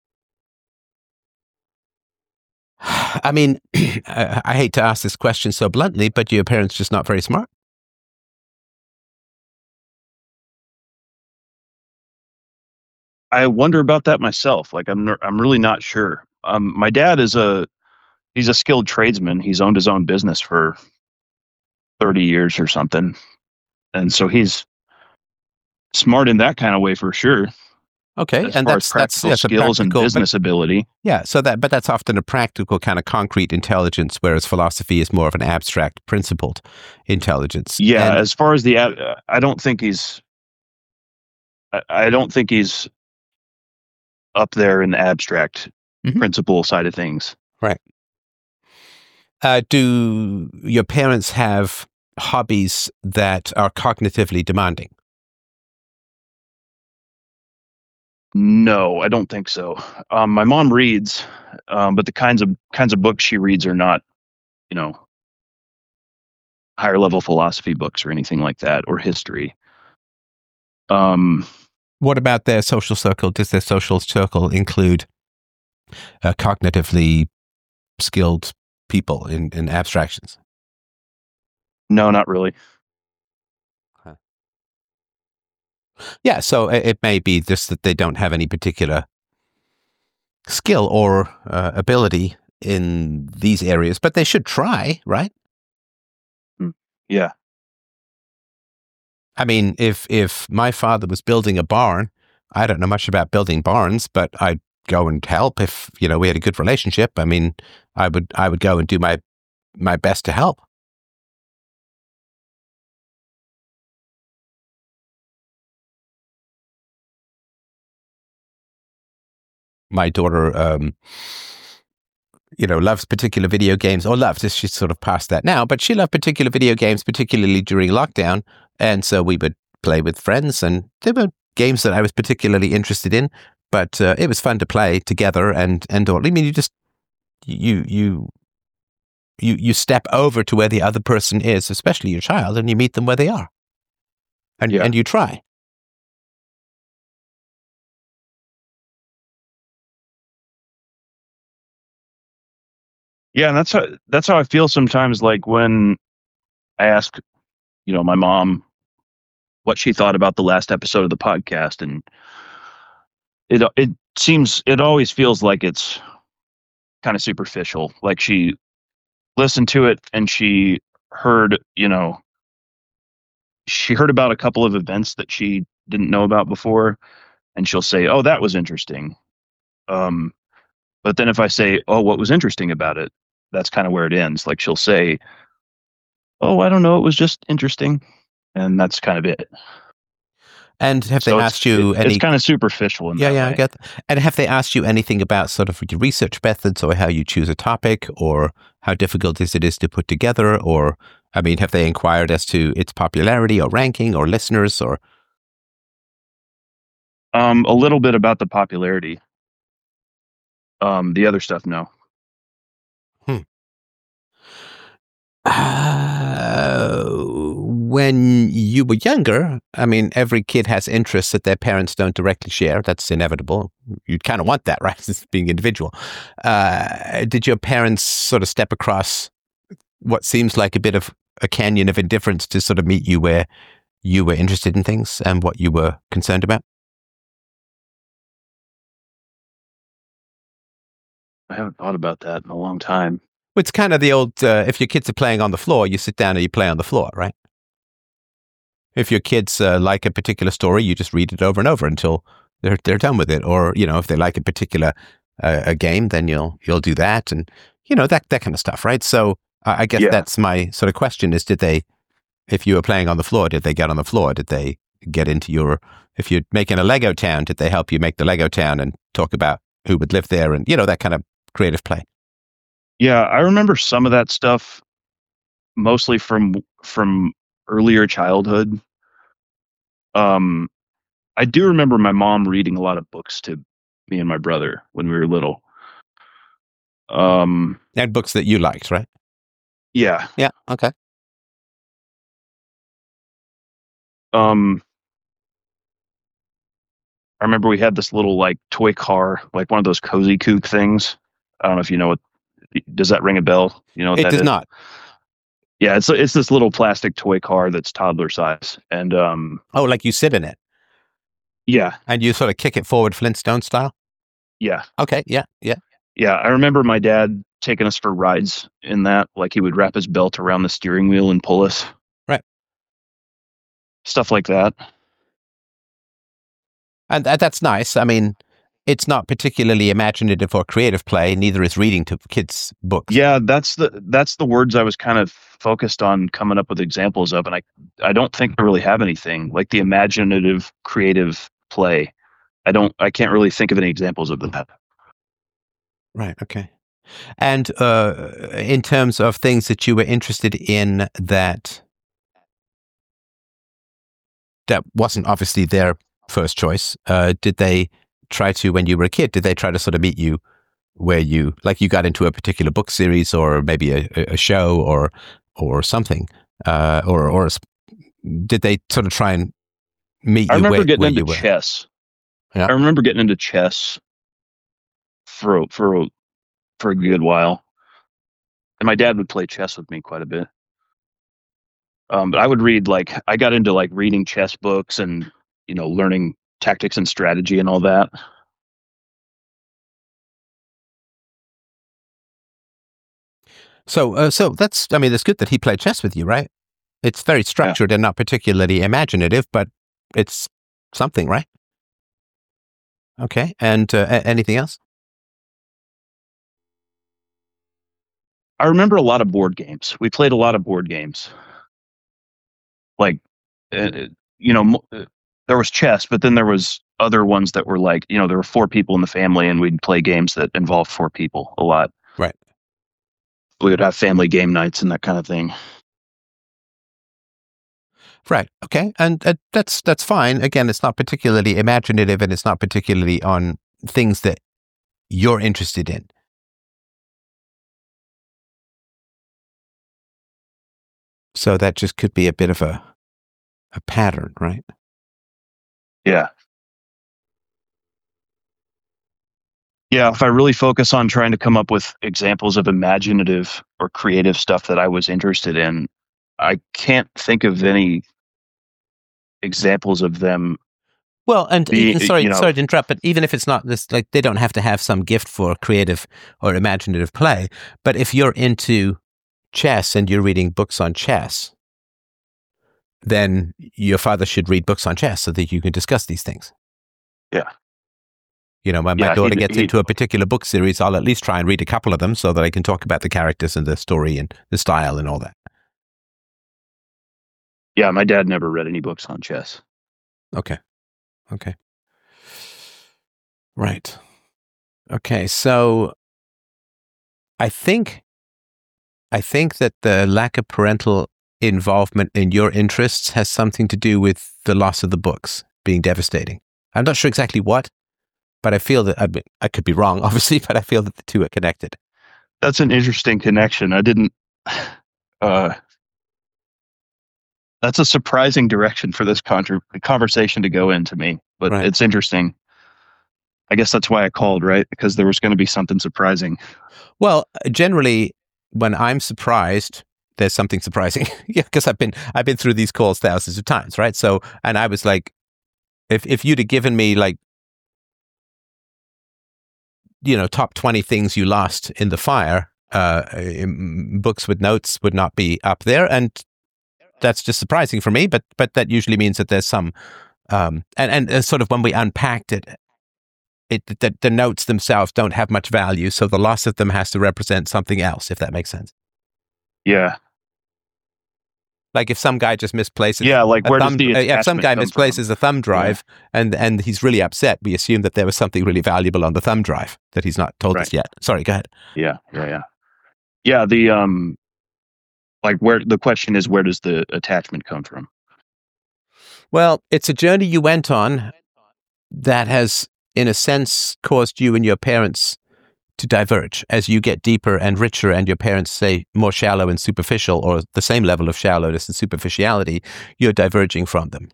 I mean, I hate to ask this question so bluntly, but your parents just not very smart.
I wonder about that myself. Like I'm really not sure. My dad he's a skilled tradesman. He's owned his own business for 30 years or something. And so he's smart in that kind of way for sure.
Okay,
as
and
far as
that's
practical
yes, a
skills and
practical, but
business ability.
yeah, but that's often a practical kind of concrete intelligence, whereas philosophy is more of an abstract, principled intelligence.
Yeah,
And
as far as I don't think he's I don't think he's up there in the abstract
Mhm.
principle side of things.
Right. Do your parents have hobbies that are cognitively demanding?
No, I don't think so. My mom reads, but the kinds of books she reads are not, you know, higher level philosophy books or anything like that, or history. Um,
What about their social circle? Does their social circle include cognitively skilled people in abstractions?
no, not really.
Huh. Yeah, so it may be just that they don't have any particular skill or ability in these areas, but they should try, right?
Mm, yeah,
I mean, if my father was building a barn, I don't know much about building barns, but I'd go and help if we had a good relationship. I mean, I would go and do my best to help. My daughter, loves particular video games, or loves. She's sort of past that now, but she loved particular video games, particularly during lockdown, and so we would play with friends, and there were games that I was particularly interested in. But it was fun to play together, and all. I mean, you you you step over to where the other person is, especially your child, and you meet them where they are, and
yeah,
you try.
yeah, and that's how I feel sometimes. Like when I ask, my mom what she thought about the last episode of the podcast, and it always feels like it's kind of superficial. Like she listened to it and heard, she heard about a couple of events that she didn't know about before, and she'll say, "Oh, that was interesting." Um, but then if I say, "Oh, what was interesting about it?" That's kind of where it ends. Like she'll say, "Oh, I don't know, it was just interesting," and that's kind of it.
And have they
So
asked you
it's
any?
kind of superficial in
Yeah,
that
yeah, I
way.
get that. And have they asked you anything about sort of your research methods, or how you choose a topic, or how difficult is to put together? Or, I mean, have they inquired as to its popularity or ranking or listeners or?
A little bit about the popularity. The other stuff, no.
Hmm. When you were younger, I mean, every kid has interests that their parents don't directly share. That's inevitable. You'd kind of want that, right? As being individual. Did your parents sort of step across what seems like a bit of a canyon of indifference to sort of meet you where you were interested in things and what you were concerned about?
I haven't thought about that in a long time.
It's kind of the old, if your kids are playing on the floor, you sit down and you play on the floor, right? If your kids like a particular story, you just read it over and over until they're done with it. Or if they like a particular a game, then you'll do that, and that kind of stuff, right? So I guess
Yeah.
that's my sort of question: is did they, if you were playing on the floor, did they get on the floor? Did they get into your, if you're making a Lego town, did they help you make the Lego town and talk about who would live there and that kind of creative play?
Yeah, I remember some of that stuff mostly from earlier childhood. Um, I do remember my mom reading a lot of books to me and my brother when we were little. Um,
And books that you liked, right?
yeah.
Yeah. Okay.
Um, I remember we had this little like toy car, like one of those cozy kook things. I don't know if you know what. Does that ring a bell? You know what
It
that
does
is?
not.
Yeah, it's this little plastic toy car that's toddler size, and
Oh, like you sit in it
yeah,
and you sort of kick it forward Flintstone style?
yeah,
Okay. Yeah. Yeah.
yeah. I remember my dad taking us for rides in that. Like he would wrap his belt around the steering wheel and pull us,
Right.
stuff like that.
And that's nice. I mean, it's not particularly imaginative or creative play. Neither is reading to kids books.
Yeah, that's the words I was kind of focused on coming up with examples of, and I don't think I really have anything like the imaginative, creative play. I can't really think of any examples of that.
Right. Okay. And in terms of things that you were interested in that wasn't obviously their first choice, did they try to, when you were a kid, did they try to sort of meet you where you, like you got into a particular book series or maybe a show or something, or did they sort of try and meet
I
you
remember getting
where
into
you were?
chess.
Yeah.
I remember getting into chess for a good while, and my dad would play chess with me quite a bit. But I would read I got into like reading chess books and learning tactics and strategy and all that.
So that's, I mean, it's good that he played chess with you, right? It's very structured and not particularly imaginative, but it's something, right? Okay. And anything else?
I remember a lot of board games. We played a lot of board games. Like, there was chess, but then there was other ones that were like, there were four people in the family, and we'd play games that involved four people a lot.
Right.
We would have family game nights and that kind of thing.
Right. Okay. And that's fine. Again, it's not particularly imaginative, and it's not particularly on things that you're interested in. So that just could be a bit of a pattern, right?
Yeah. Yeah, if I really focus on trying to come up with examples of imaginative or creative stuff that I was interested in, I can't think of any examples of them.
Well, and sorry
you know,
to interrupt, but even if it's not this, like they don't have to have some gift for creative or imaginative play. But if you're into chess and you're reading books on chess, then your father should read books on chess so that you can discuss these things.
Yeah.
When my daughter gets into a particular book series, I'll at least try and read a couple of them so that I can talk about the characters and the story and the style and all that.
Yeah, my dad never read any books on chess.
Okay. Right. Okay, so I think that the lack of parental involvement in your interests has something to do with the loss of the books being devastating. I'm not sure exactly what, but I feel that I could be wrong, obviously, but I feel that the two are connected.
That's an interesting connection. I didn't. That's a surprising direction for this conversation to go into me, but
Right.
It's interesting. I guess that's why I called, right? Because there was going to be something surprising.
Well, generally, when I'm surprised, there's something surprising. Yeah, because I've been through these calls thousands of times, right? So, and I was like, if you'd have given me like, top 20 things you lost in the fire, books with notes would not be up there, and that's just surprising for me. But that usually means that there's some, and sort of when we unpacked it, the notes themselves don't have much value, so the loss of them has to represent something else, if that makes sense.
Yeah.
Like if some guy just misplaces,
where does the
if some guy misplaces
from?
a thumb drive and he's really upset, we assume that there was something really valuable on the thumb drive that he's not told us yet. Sorry, go ahead.
Yeah. The where the question is, where does the attachment come from?
Well, it's a journey you went on that has, in a sense, caused you and your parents to diverge as you get deeper and richer, and your parents say more shallow and superficial, or the same level of shallowness and superficiality. You're diverging from them.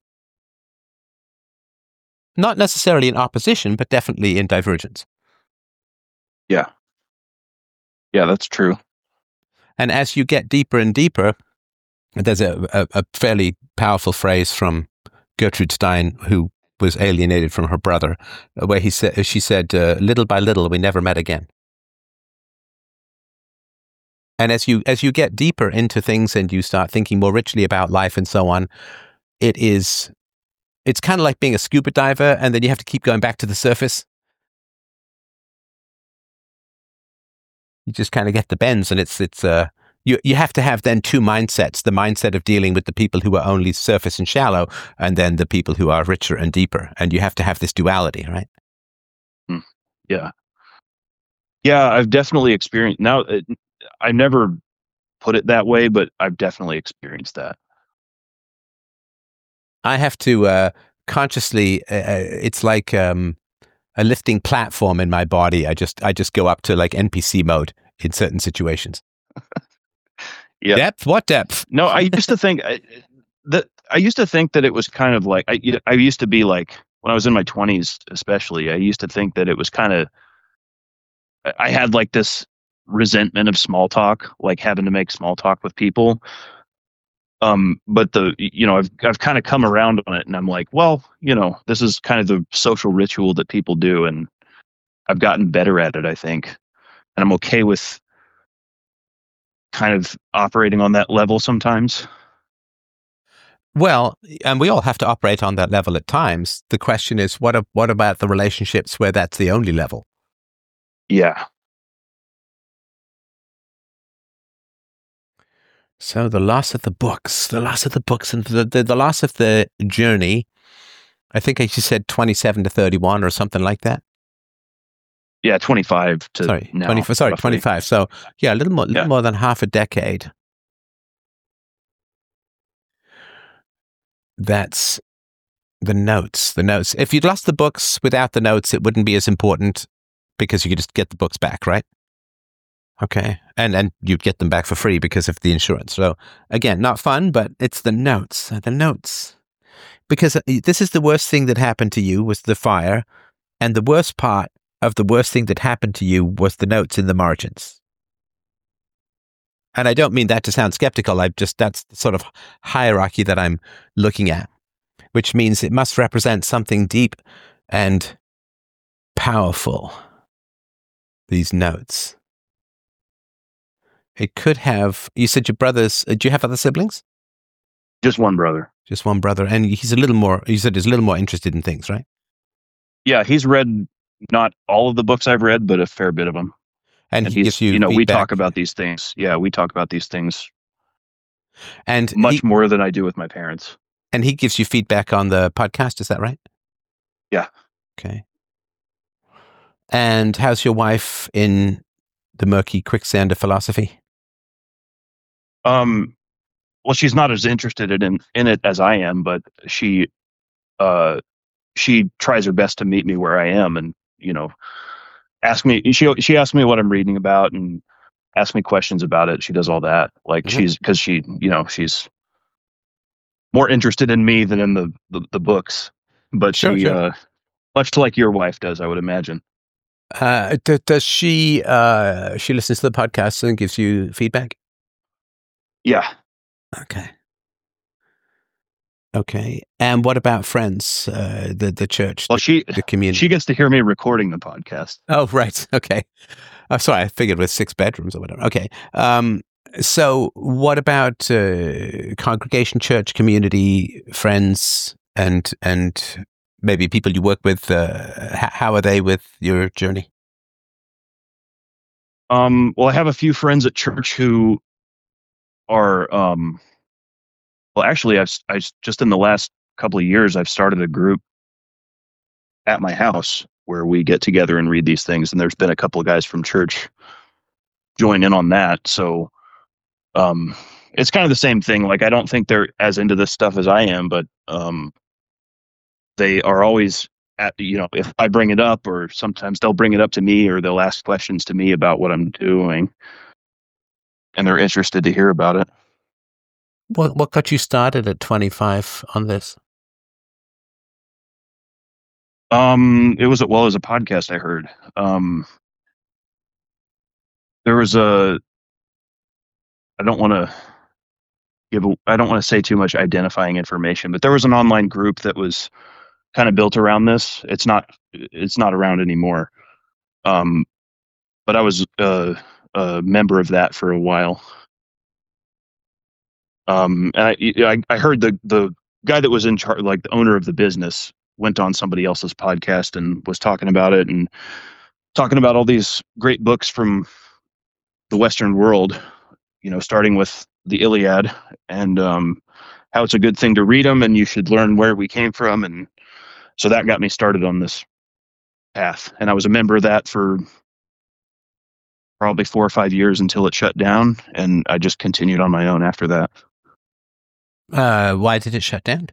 Not necessarily in opposition, but definitely in divergence.
Yeah, that's true.
And as you get deeper and deeper, there's a fairly powerful phrase from Gertrude Stein, who was alienated from her brother, where she said, little by little, we never met again. And as you get deeper into things and you start thinking more richly about life and so on, it is it's kind of like being a scuba diver, and then you have to keep going back to the surface. You just kind of get the bends, and you have to have then two mindsets: the mindset of dealing with the people who are only surface and shallow, and then the people who are richer and deeper. And you have to have this duality, right?
Yeah. Yeah, I've definitely experienced now. I never put it that way, but I've definitely experienced that.
I have to consciously. It's like a lifting platform in my body. I just go up to like NPC mode in certain situations.
Yeah.
Depth? What depth?
No, I used to think that it was kind of like I used to be like when I was in my 20s, especially. I used to think that it was kind of I had like this resentment of small talk, like having to make small talk with people. But I've kind of come around on it, and I'm like, well, this is kind of the social ritual that people do, and I've gotten better at it, I think, and I'm okay with kind of operating on that level sometimes.
Well, and we all have to operate on that level at times. The question is, what about the relationships where that's the only level?
Yeah.
So the loss of the books, and the loss of the journey. I think you said 27 to 31 or something like that.
Yeah, 25 to now.
24. Sorry, roughly. 25. So yeah, a little more than half a decade. That's the notes. The notes. If you'd lost the books without the notes, it wouldn't be as important because you could just get the books back, right? Okay. And you'd get them back for free because of the insurance. So again, not fun, but it's the notes. The notes. Because this is the worst thing that happened to you was the fire. And the worst part of the worst thing that happened to you was the notes in the margins. And I don't mean that to sound skeptical. That's the sort of hierarchy that I'm looking at, which means it must represent something deep and powerful. These notes. It could have, you said your brothers, do you have other siblings?
Just one brother.
Just one brother. And you said he's a little more interested in things, right?
Yeah, he's read not all of the books I've read, but a fair bit of them.
And he gives you feedback.
We talk about these things. Yeah, we talk about these things
and
much more than I do with my parents.
And he gives you feedback on the podcast, is that right?
Yeah.
Okay. And how's your wife in the murky quicksand of philosophy?
Well, she's not as interested in it as I am, but she tries her best to meet me where I am, and ask me. She asks me what I'm reading about and asks me questions about it. She does all that. Like mm-hmm. she's more interested in me than in the books. But sure. Much to like your wife does, I would imagine.
Does she listens to the podcast and gives you feedback?
Yeah.
Okay. And what about friends? The church?
Well,
the community.
She gets to hear me recording the podcast.
Oh, right. Okay. I'm sorry. I figured with 6 bedrooms or whatever. Okay. So what about congregation, church, community, friends, and maybe people you work with? How are they with your journey?
Well, I have a few friends at church who are well, actually, I just in the last couple of years, I've started a group at my house where we get together and read these things. And there's been a couple of guys from church join in on that. So it's kind of the same thing. Like, I don't think they're as into this stuff as I am, but they are always if I bring it up, or sometimes they'll bring it up to me, or they'll ask questions to me about what I'm doing. And they're interested to hear about it.
What got you started at 25 on this?
It was a podcast I heard. There was I don't want to say too much identifying information, but there was an online group that was kind of built around this. It's not around anymore. But I was a member of that for a while. And I heard the guy that was in charge, like the owner of the business, went on somebody else's podcast and was talking about it and talking about all these great books from the Western world, starting with the Iliad and how it's a good thing to read them and you should learn where we came from. And so that got me started on this path. And I was a member of that for probably 4 or 5 years until it shut down. And I just continued on my own after that.
Why did it shut down?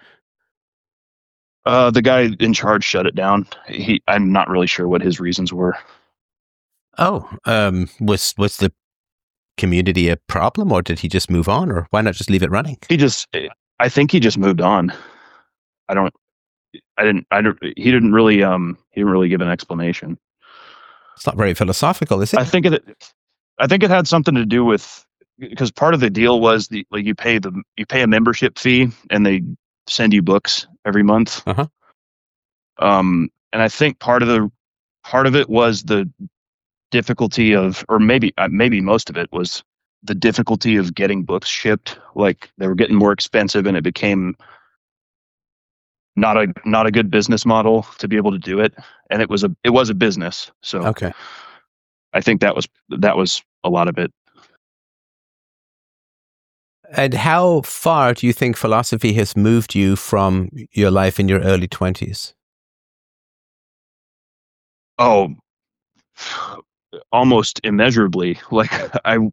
The guy in charge shut it down. I'm not really sure what his reasons were.
Oh, was the community a problem, or did he just move on, or why not just leave it running?
I think he just moved on. He didn't really give an explanation.
It's not very philosophical, is it?
I think it had something to do with, because part of the deal was you pay a membership fee and they send you books every month.
Uh-huh.
And I think part of it was the difficulty of, or maybe most of it was the difficulty of getting books shipped. Like they were getting more expensive and it became not a good business model to be able to do it. And it was a business. So
okay.
I think that was a lot of it.
And how far do you think philosophy has moved you from your life in your early 20s?
Oh, almost immeasurably. Like I'm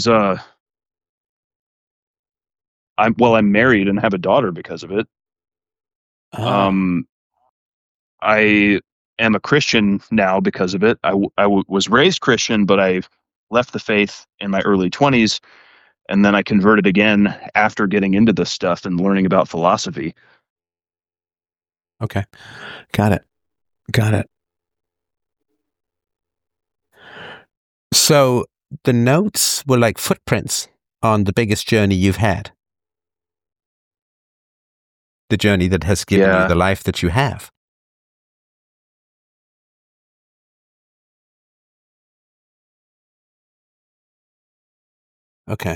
married and have a daughter because of it. I am a Christian now because of it. I was raised Christian, but I left the faith in my early 20s, and then I converted again after getting into this stuff and learning about philosophy.
Okay. Got it. So the notes were like footprints on the biggest journey you've had. The journey that has given you the life that you have. Okay.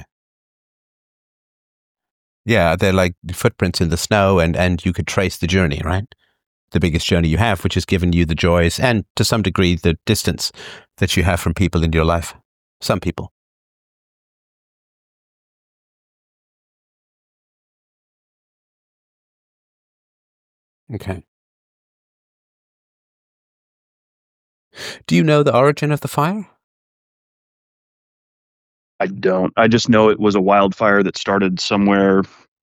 Yeah, they're like footprints in the snow, and you could trace the journey, right? The biggest journey you have, which has given you the joys and to some degree the distance that you have from people in your life. Some people. Okay. Do you know the origin of the fire?
I don't. I just know it was a wildfire that started somewhere,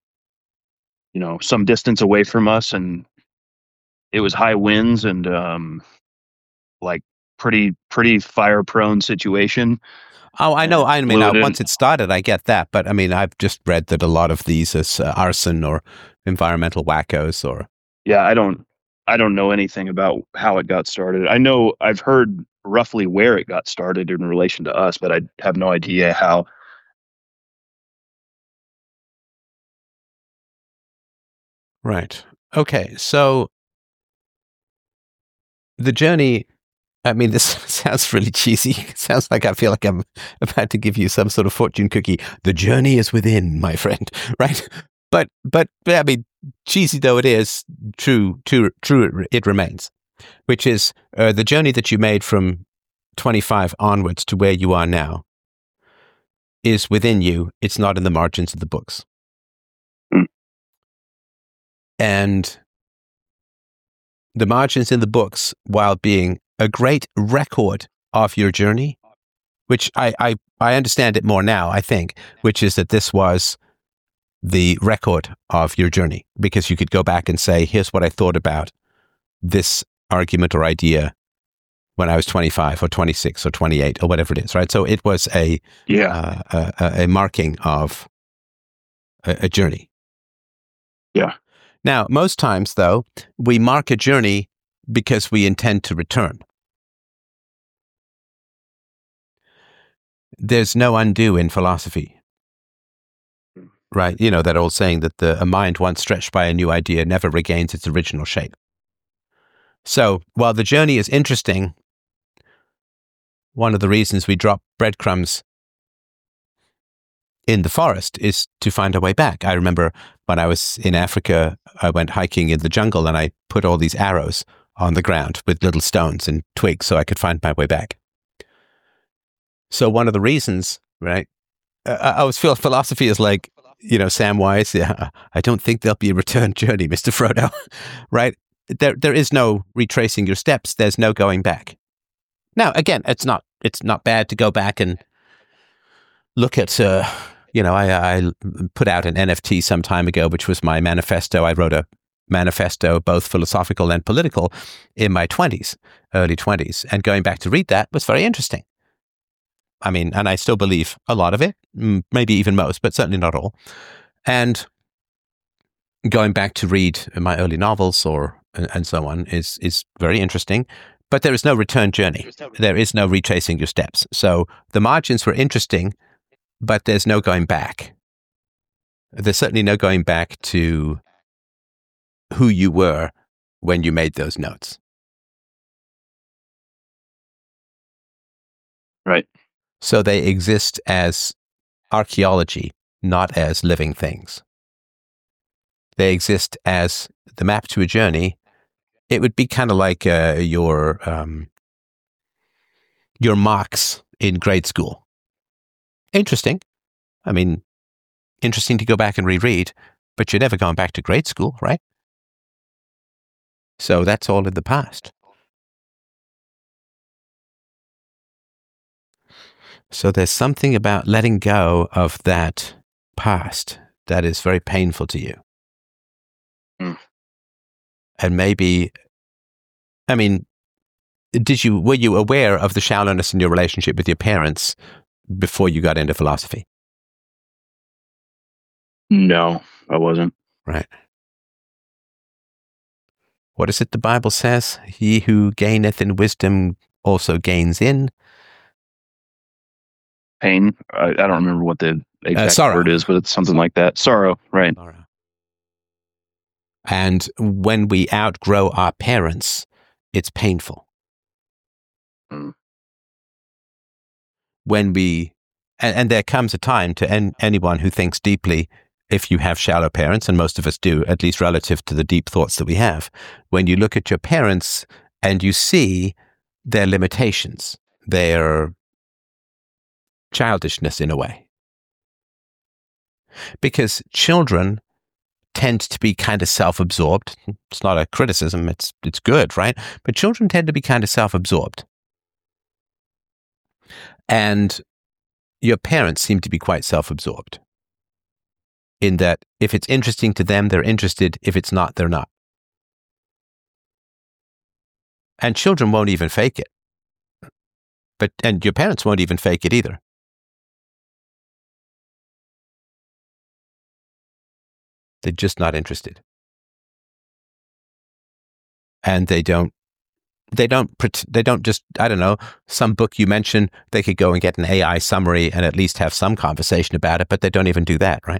some distance away from us, and it was high winds and like pretty fire prone situation.
Oh, I know. I mean, once it started, I get that. But I mean, I've just read that a lot of these is arson or environmental wackos or.
Yeah, I don't know anything about how it got started. I know I've heard roughly where it got started in relation to us, but I have no idea how.
Right. Okay. So the journey, I mean, this sounds really cheesy. It sounds like I feel like I'm about to give you some sort of fortune cookie. The journey is within, my friend, right? But I mean, cheesy though it is, true it remains, which is the journey that you made from 25 onwards to where you are now is within you. It's not in the margins of the books. And the margins in the books, while being a great record of your journey, which I understand it more now, I think, which is that this was the record of your journey, because you could go back and say, here's what I thought about this argument or idea when I was 25 or 26 or 28 or whatever it is, right? So it was a marking of a journey.
Yeah.
Now, most times, though, we mark a journey because we intend to return. There's no undo in philosophy, right? You know, that old saying that a mind once stretched by a new idea never regains its original shape. So while the journey is interesting, one of the reasons we drop breadcrumbs in the forest is to find a way back. I remember when I was in Africa, I went hiking in the jungle and I put all these arrows on the ground with little stones and twigs so I could find my way back. So one of the reasons, right, I always feel philosophy is like, Samwise, yeah, I don't think there'll be a return journey, Mr. Frodo, right? There is no retracing your steps. There's no going back. Now, again, it's not bad to go back and look at, I put out an NFT some time ago, which was my manifesto. I wrote a manifesto, both philosophical and political, in my early 20s. And going back to read that was very interesting. I mean, and I still believe a lot of it, maybe even most, but certainly not all. And going back to read my early novels and so on is very interesting. But there is no return journey. There is no retracing your steps. So the margins were interesting, but there's no going back. There's certainly no going back to who you were when you made those notes.
Right.
So they exist as archaeology, not as living things. They exist as the map to a journey. It would be kind of like your marks in grade school. Interesting. I mean, interesting to go back and reread, but you're never going back to grade school, right? So that's all in the past. So there's something about letting go of that past that is very painful to you.
Mm.
And maybe, I mean, were you aware of the shallowness in your relationship with your parents before you got into philosophy?
No, I wasn't.
Right. What is it the Bible says? He who gaineth in wisdom also gains in
pain. I don't remember what the exact
sorrow.
word is, but it's something like that. Sorrow, right.
Sorrow. And when we outgrow our parents, it's painful.
Mm.
When and there comes a time to anyone who thinks deeply, if you have shallow parents, and most of us do, at least relative to the deep thoughts that we have, when you look at your parents and you see their limitations, their childishness in a way. Because children tend to be kind of self-absorbed. It's not a criticism, it's good, right? But children tend to be kind of self-absorbed. And your parents seem to be quite self-absorbed. In that if it's interesting to them, they're interested. If it's not, they're not. And children won't even fake it. And your parents won't even fake it either. They're just not interested. And they don't just, I don't know, some book you mention, they could go and get an AI summary and at least have some conversation about it, but they don't even do that, right?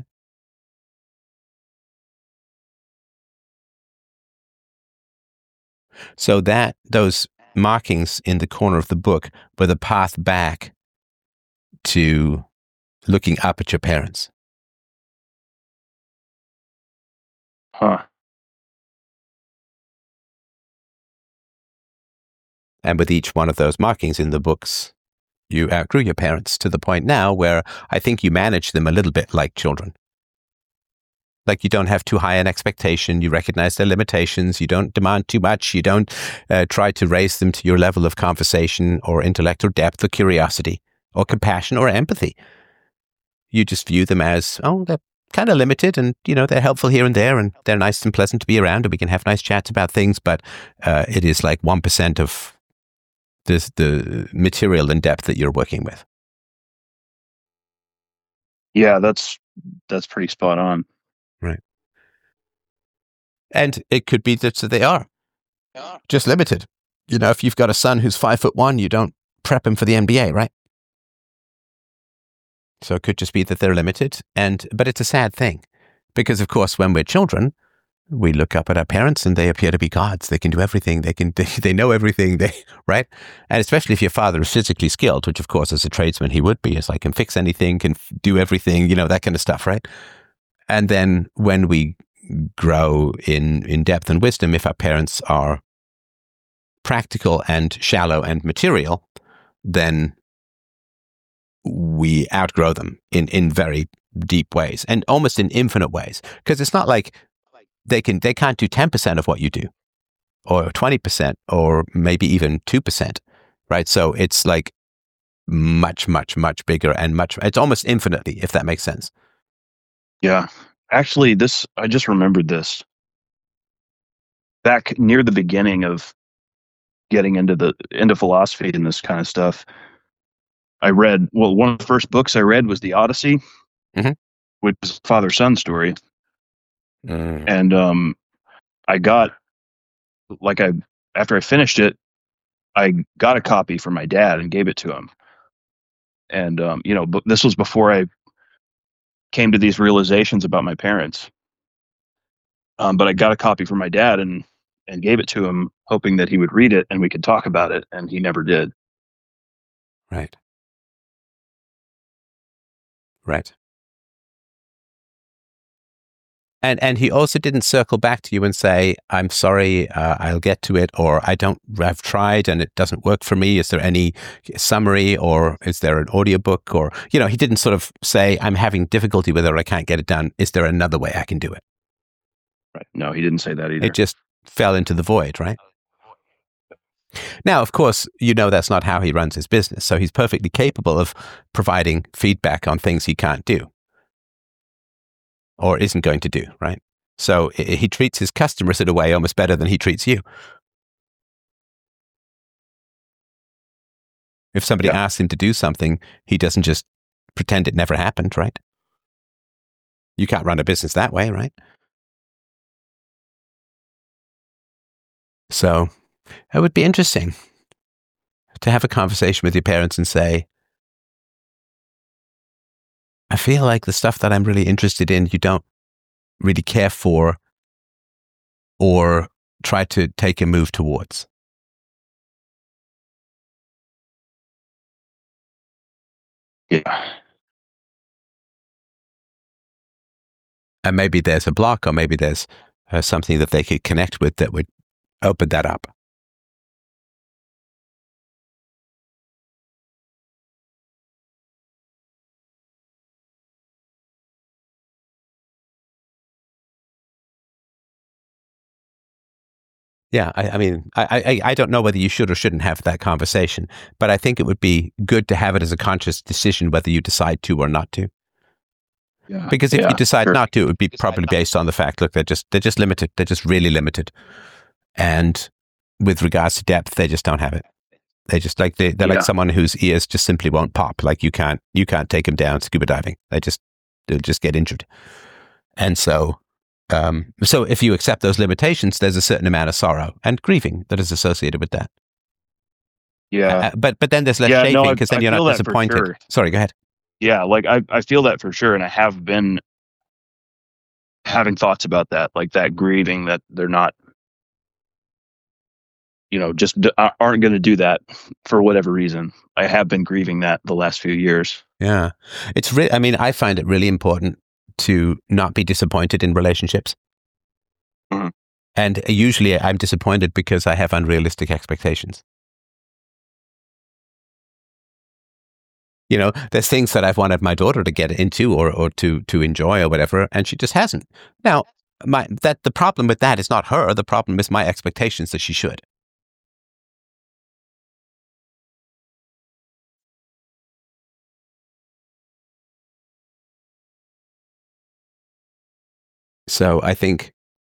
So those markings in the corner of the book were the path back to looking up at your parents.
Huh.
And with each one of those markings in the books, you outgrew your parents to the point now where I think you manage them a little bit like children. Like you don't have too high an expectation, you recognize their limitations, you don't demand too much, you don't try to raise them to your level of conversation or intellect or depth or curiosity or compassion or empathy. You just view them as, they're kind of limited and, they're helpful here and there and they're nice and pleasant to be around and we can have nice chats about things, but it is like 1% of the material and depth that you're working with.
Yeah, that's pretty spot on.
Right. And it could be that they are just limited. If you've got a son who's 5'1", you don't prep him for the NBA, right? So it could just be that they're limited. But it's a sad thing because, of course, when we're children, we look up at our parents and they appear to be gods. They can do everything. They know everything. Right? And especially if your father is physically skilled, which of course as a tradesman he would be, is like can fix anything, can do everything, that kind of stuff, right? And then when we grow in depth and wisdom, if our parents are practical and shallow and material, then we outgrow them in very deep ways and almost in infinite ways. Because it's not like they can't do 10% of what you do, or 20%, or maybe even 2%, right? So it's like much, much, much bigger and it's almost infinitely, if that makes sense.
Yeah. Actually, I just remembered this. Back near the beginning of getting into philosophy and this kind of stuff, I read, one of the first books I read was The Odyssey, which is a father-son story. And I got, after I finished it, I got a copy for my dad and gave it to him. And, but this was before I came to these realizations about my parents. But I got a copy for my dad and gave it to him, hoping that he would read it and we could talk about it. And he never did.
Right. Right. And he also didn't circle back to you and say, I'm sorry, I'll get to it, or I've tried and it doesn't work for me. Is there any summary, or is there an audiobook? Or, he didn't sort of say, I'm having difficulty with it, or I can't get it done. Is there another way I can do it?
Right. No, he didn't say that either.
It just fell into the void, right? Now, of course, that's not how he runs his business. So he's perfectly capable of providing feedback on things he can't do or isn't going to do, right? So he treats his customers in a way almost better than he treats you. If somebody asks him to do something, he doesn't just pretend it never happened, right? You can't run a business that way, right? So it would be interesting to have a conversation with your parents and say, I feel like the stuff that I'm really interested in, you don't really care for or try to take a move towards.
Yeah.
And maybe there's a block, or maybe there's something that they could connect with that would open that up. Yeah, I mean, I don't know whether you should or shouldn't have that conversation, but I think it would be good to have it as a conscious decision whether you decide to or not to.
Yeah.
Because if you decide not to, it would be probably based on the fact, look, they're just limited. They're just really limited. And with regards to depth, they just don't have it. They just they're like someone whose ears just simply won't pop. Like you can't take them down scuba diving. They'll just get injured. And so if you accept those limitations, there's a certain amount of sorrow and grieving that is associated with that.
Yeah.
But then there's less shaping because then you're not disappointed.
Sure.
Sorry, go ahead.
Yeah, like I feel that for sure, and I have been having thoughts about that, like that grieving that they're not, just aren't going to do that for whatever reason. I have been grieving that the last few years.
Yeah, it's I mean, I find it really important to not be disappointed in relationships.
Mm-hmm.
And usually I'm disappointed because I have unrealistic expectations. There's things that I've wanted my daughter to get into or to enjoy or whatever, and she just hasn't. Now, the problem with that is not her. The problem is my expectations that she should. So I think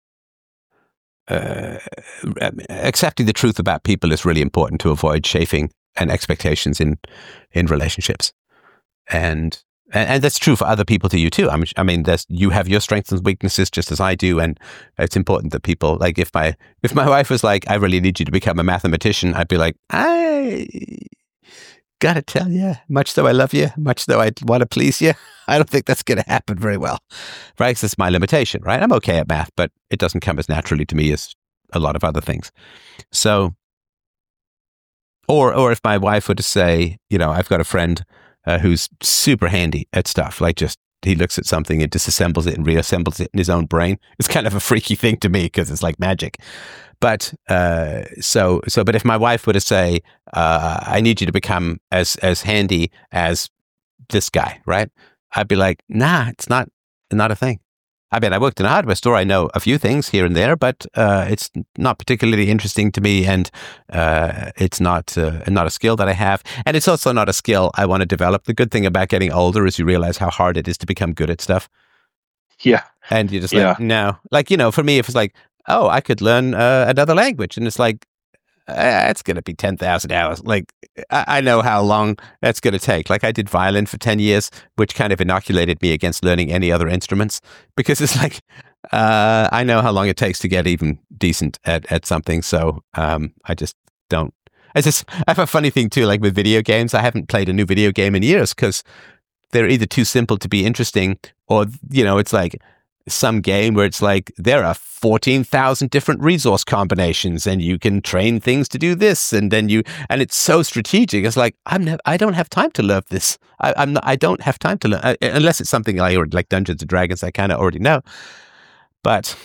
accepting the truth about people is really important to avoid chafing and expectations in relationships, and that's true for other people to you too. I mean, you have your strengths and weaknesses just as I do, and it's important that people, like, if my wife was like, I really need you to become a mathematician, I'd be like, gotta tell you, much though I love you, much though I want to please you, I don't think that's going to happen very well, right? 'Cause that's my limitation, right? I'm okay at math, but it doesn't come as naturally to me as a lot of other things. So, or if my wife were to say, I've got a friend who's super handy at stuff, like just he looks at something and disassembles it and reassembles it in his own brain. It's kind of a freaky thing to me because it's like magic. But but if my wife were to say, I need you to become as handy as this guy, right? I'd be like, nah, it's not a thing. I mean, I worked in a hardware store. I know a few things here and there, but it's not particularly interesting to me, and it's not a skill that I have, and it's also not a skill I want to develop. The good thing about getting older is you realize how hard it is to become good at stuff.
Yeah,
and you're just like, no, like for me, if it's like, oh, I could learn another language, and it's like, it's going to be 10,000 hours. Like, I know how long that's going to take. Like, I did violin for 10 years, which kind of inoculated me against learning any other instruments, because it's like, I know how long it takes to get even decent at something. So I just don't. I have a funny thing too, like with video games. I haven't played a new video game in years because they're either too simple to be interesting, or, it's like some game where it's like there are 14,000 different resource combinations and you can train things to do this, and it's so strategic. It's like I don't have time to learn this. I don't have time to learn unless it's something I already like Dungeons and Dragons. I kind of already know, but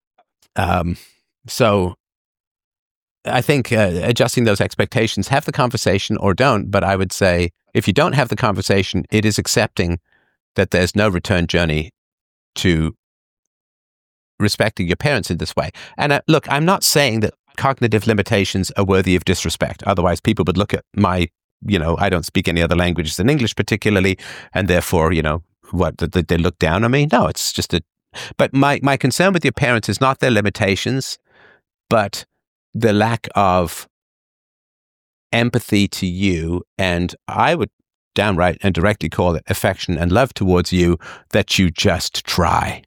so I think adjusting those expectations, have the conversation or don't. But I would say if you don't have the conversation, it is accepting that there's no return journey to respecting your parents in this way. And look, I'm not saying that cognitive limitations are worthy of disrespect. Otherwise, people would look at my, I don't speak any other languages than English particularly, and therefore, they look down on me. No, it's just but my concern with your parents is not their limitations, but the lack of empathy to you, and I would downright and directly call it affection and love towards you, that you just try.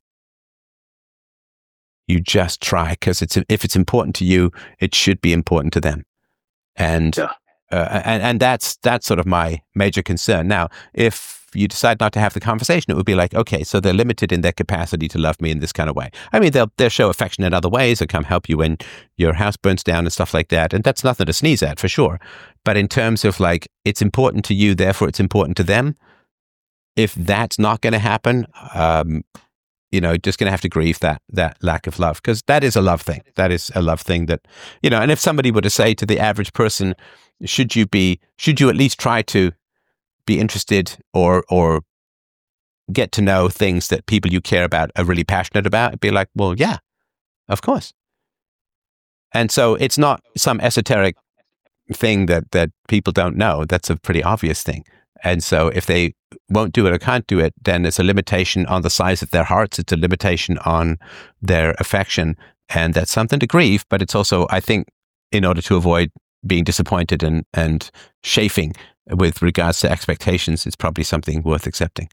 You just try, because if it's important to you, it should be important to them, and that's sort of my major concern. Now, if you decide not to have the conversation, it would be like, okay, so they're limited in their capacity to love me in this kind of way. I mean, they'll show affection in other ways. They'll come help you when your house burns down and stuff like that, and that's nothing to sneeze at for sure. But in terms of like, it's important to you, therefore it's important to them. If that's not going to happen, just going to have to grieve that lack of love, because that is a love thing. That is a love thing that, and if somebody were to say to the average person, should you at least try to be interested or get to know things that people you care about are really passionate about, it'd be like, well, yeah, of course. And so it's not some esoteric thing that people don't know. That's a pretty obvious thing. And so if they won't do it or can't do it, then it's a limitation on the size of their hearts. It's a limitation on their affection. And that's something to grieve. But it's also, I think, in order to avoid being disappointed and chafing with regards to expectations, it's probably something worth accepting.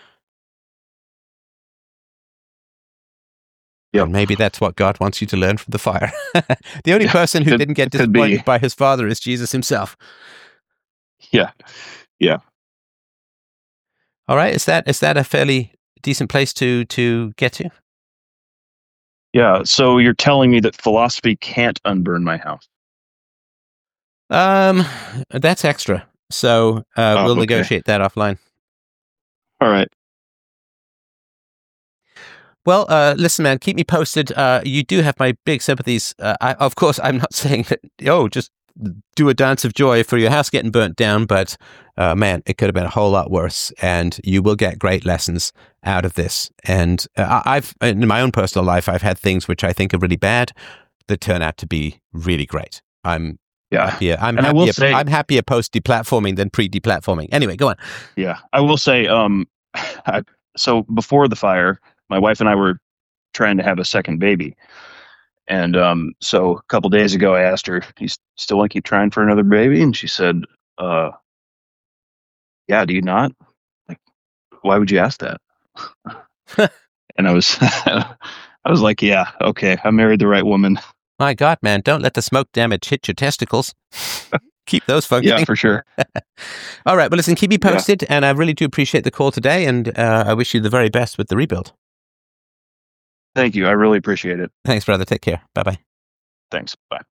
Yeah,
and maybe that's what God wants you to learn from the fire. The only person who didn't get disappointed by his father is Jesus himself.
Yeah.
All right, is that a fairly decent place to get to?
Yeah. So you're telling me that philosophy can't unburn my house?
That's extra. So we'll negotiate that offline.
All right.
Well, listen, man, keep me posted. You do have my big sympathies. Of course, I'm not saying that, just do a dance of joy for your house getting burnt down, but man, it could have been a whole lot worse, and you will get great lessons out of this. And I've, in my own personal life, I've had things which I think are really bad that turn out to be really great. I'm happier post deplatforming than pre deplatforming. Anyway, go on.
Yeah, I will say, so before the fire, my wife and I were trying to have a second baby. And so a couple days ago, I asked her, "You still want to keep trying for another baby?" And she said, "Yeah, do you not? Like, why would you ask that?" And I was like, "Yeah, okay, I married the right woman."
My God, man, don't let the smoke damage hit your testicles. Keep those functioning.
Yeah, for sure.
All right. Well, listen, keep me
Yeah.
posted, and I really do appreciate the call today, and I wish you the very best with the rebuild.
Thank you. I really appreciate it.
Thanks, brother. Take care. Bye-bye.
Thanks. Bye.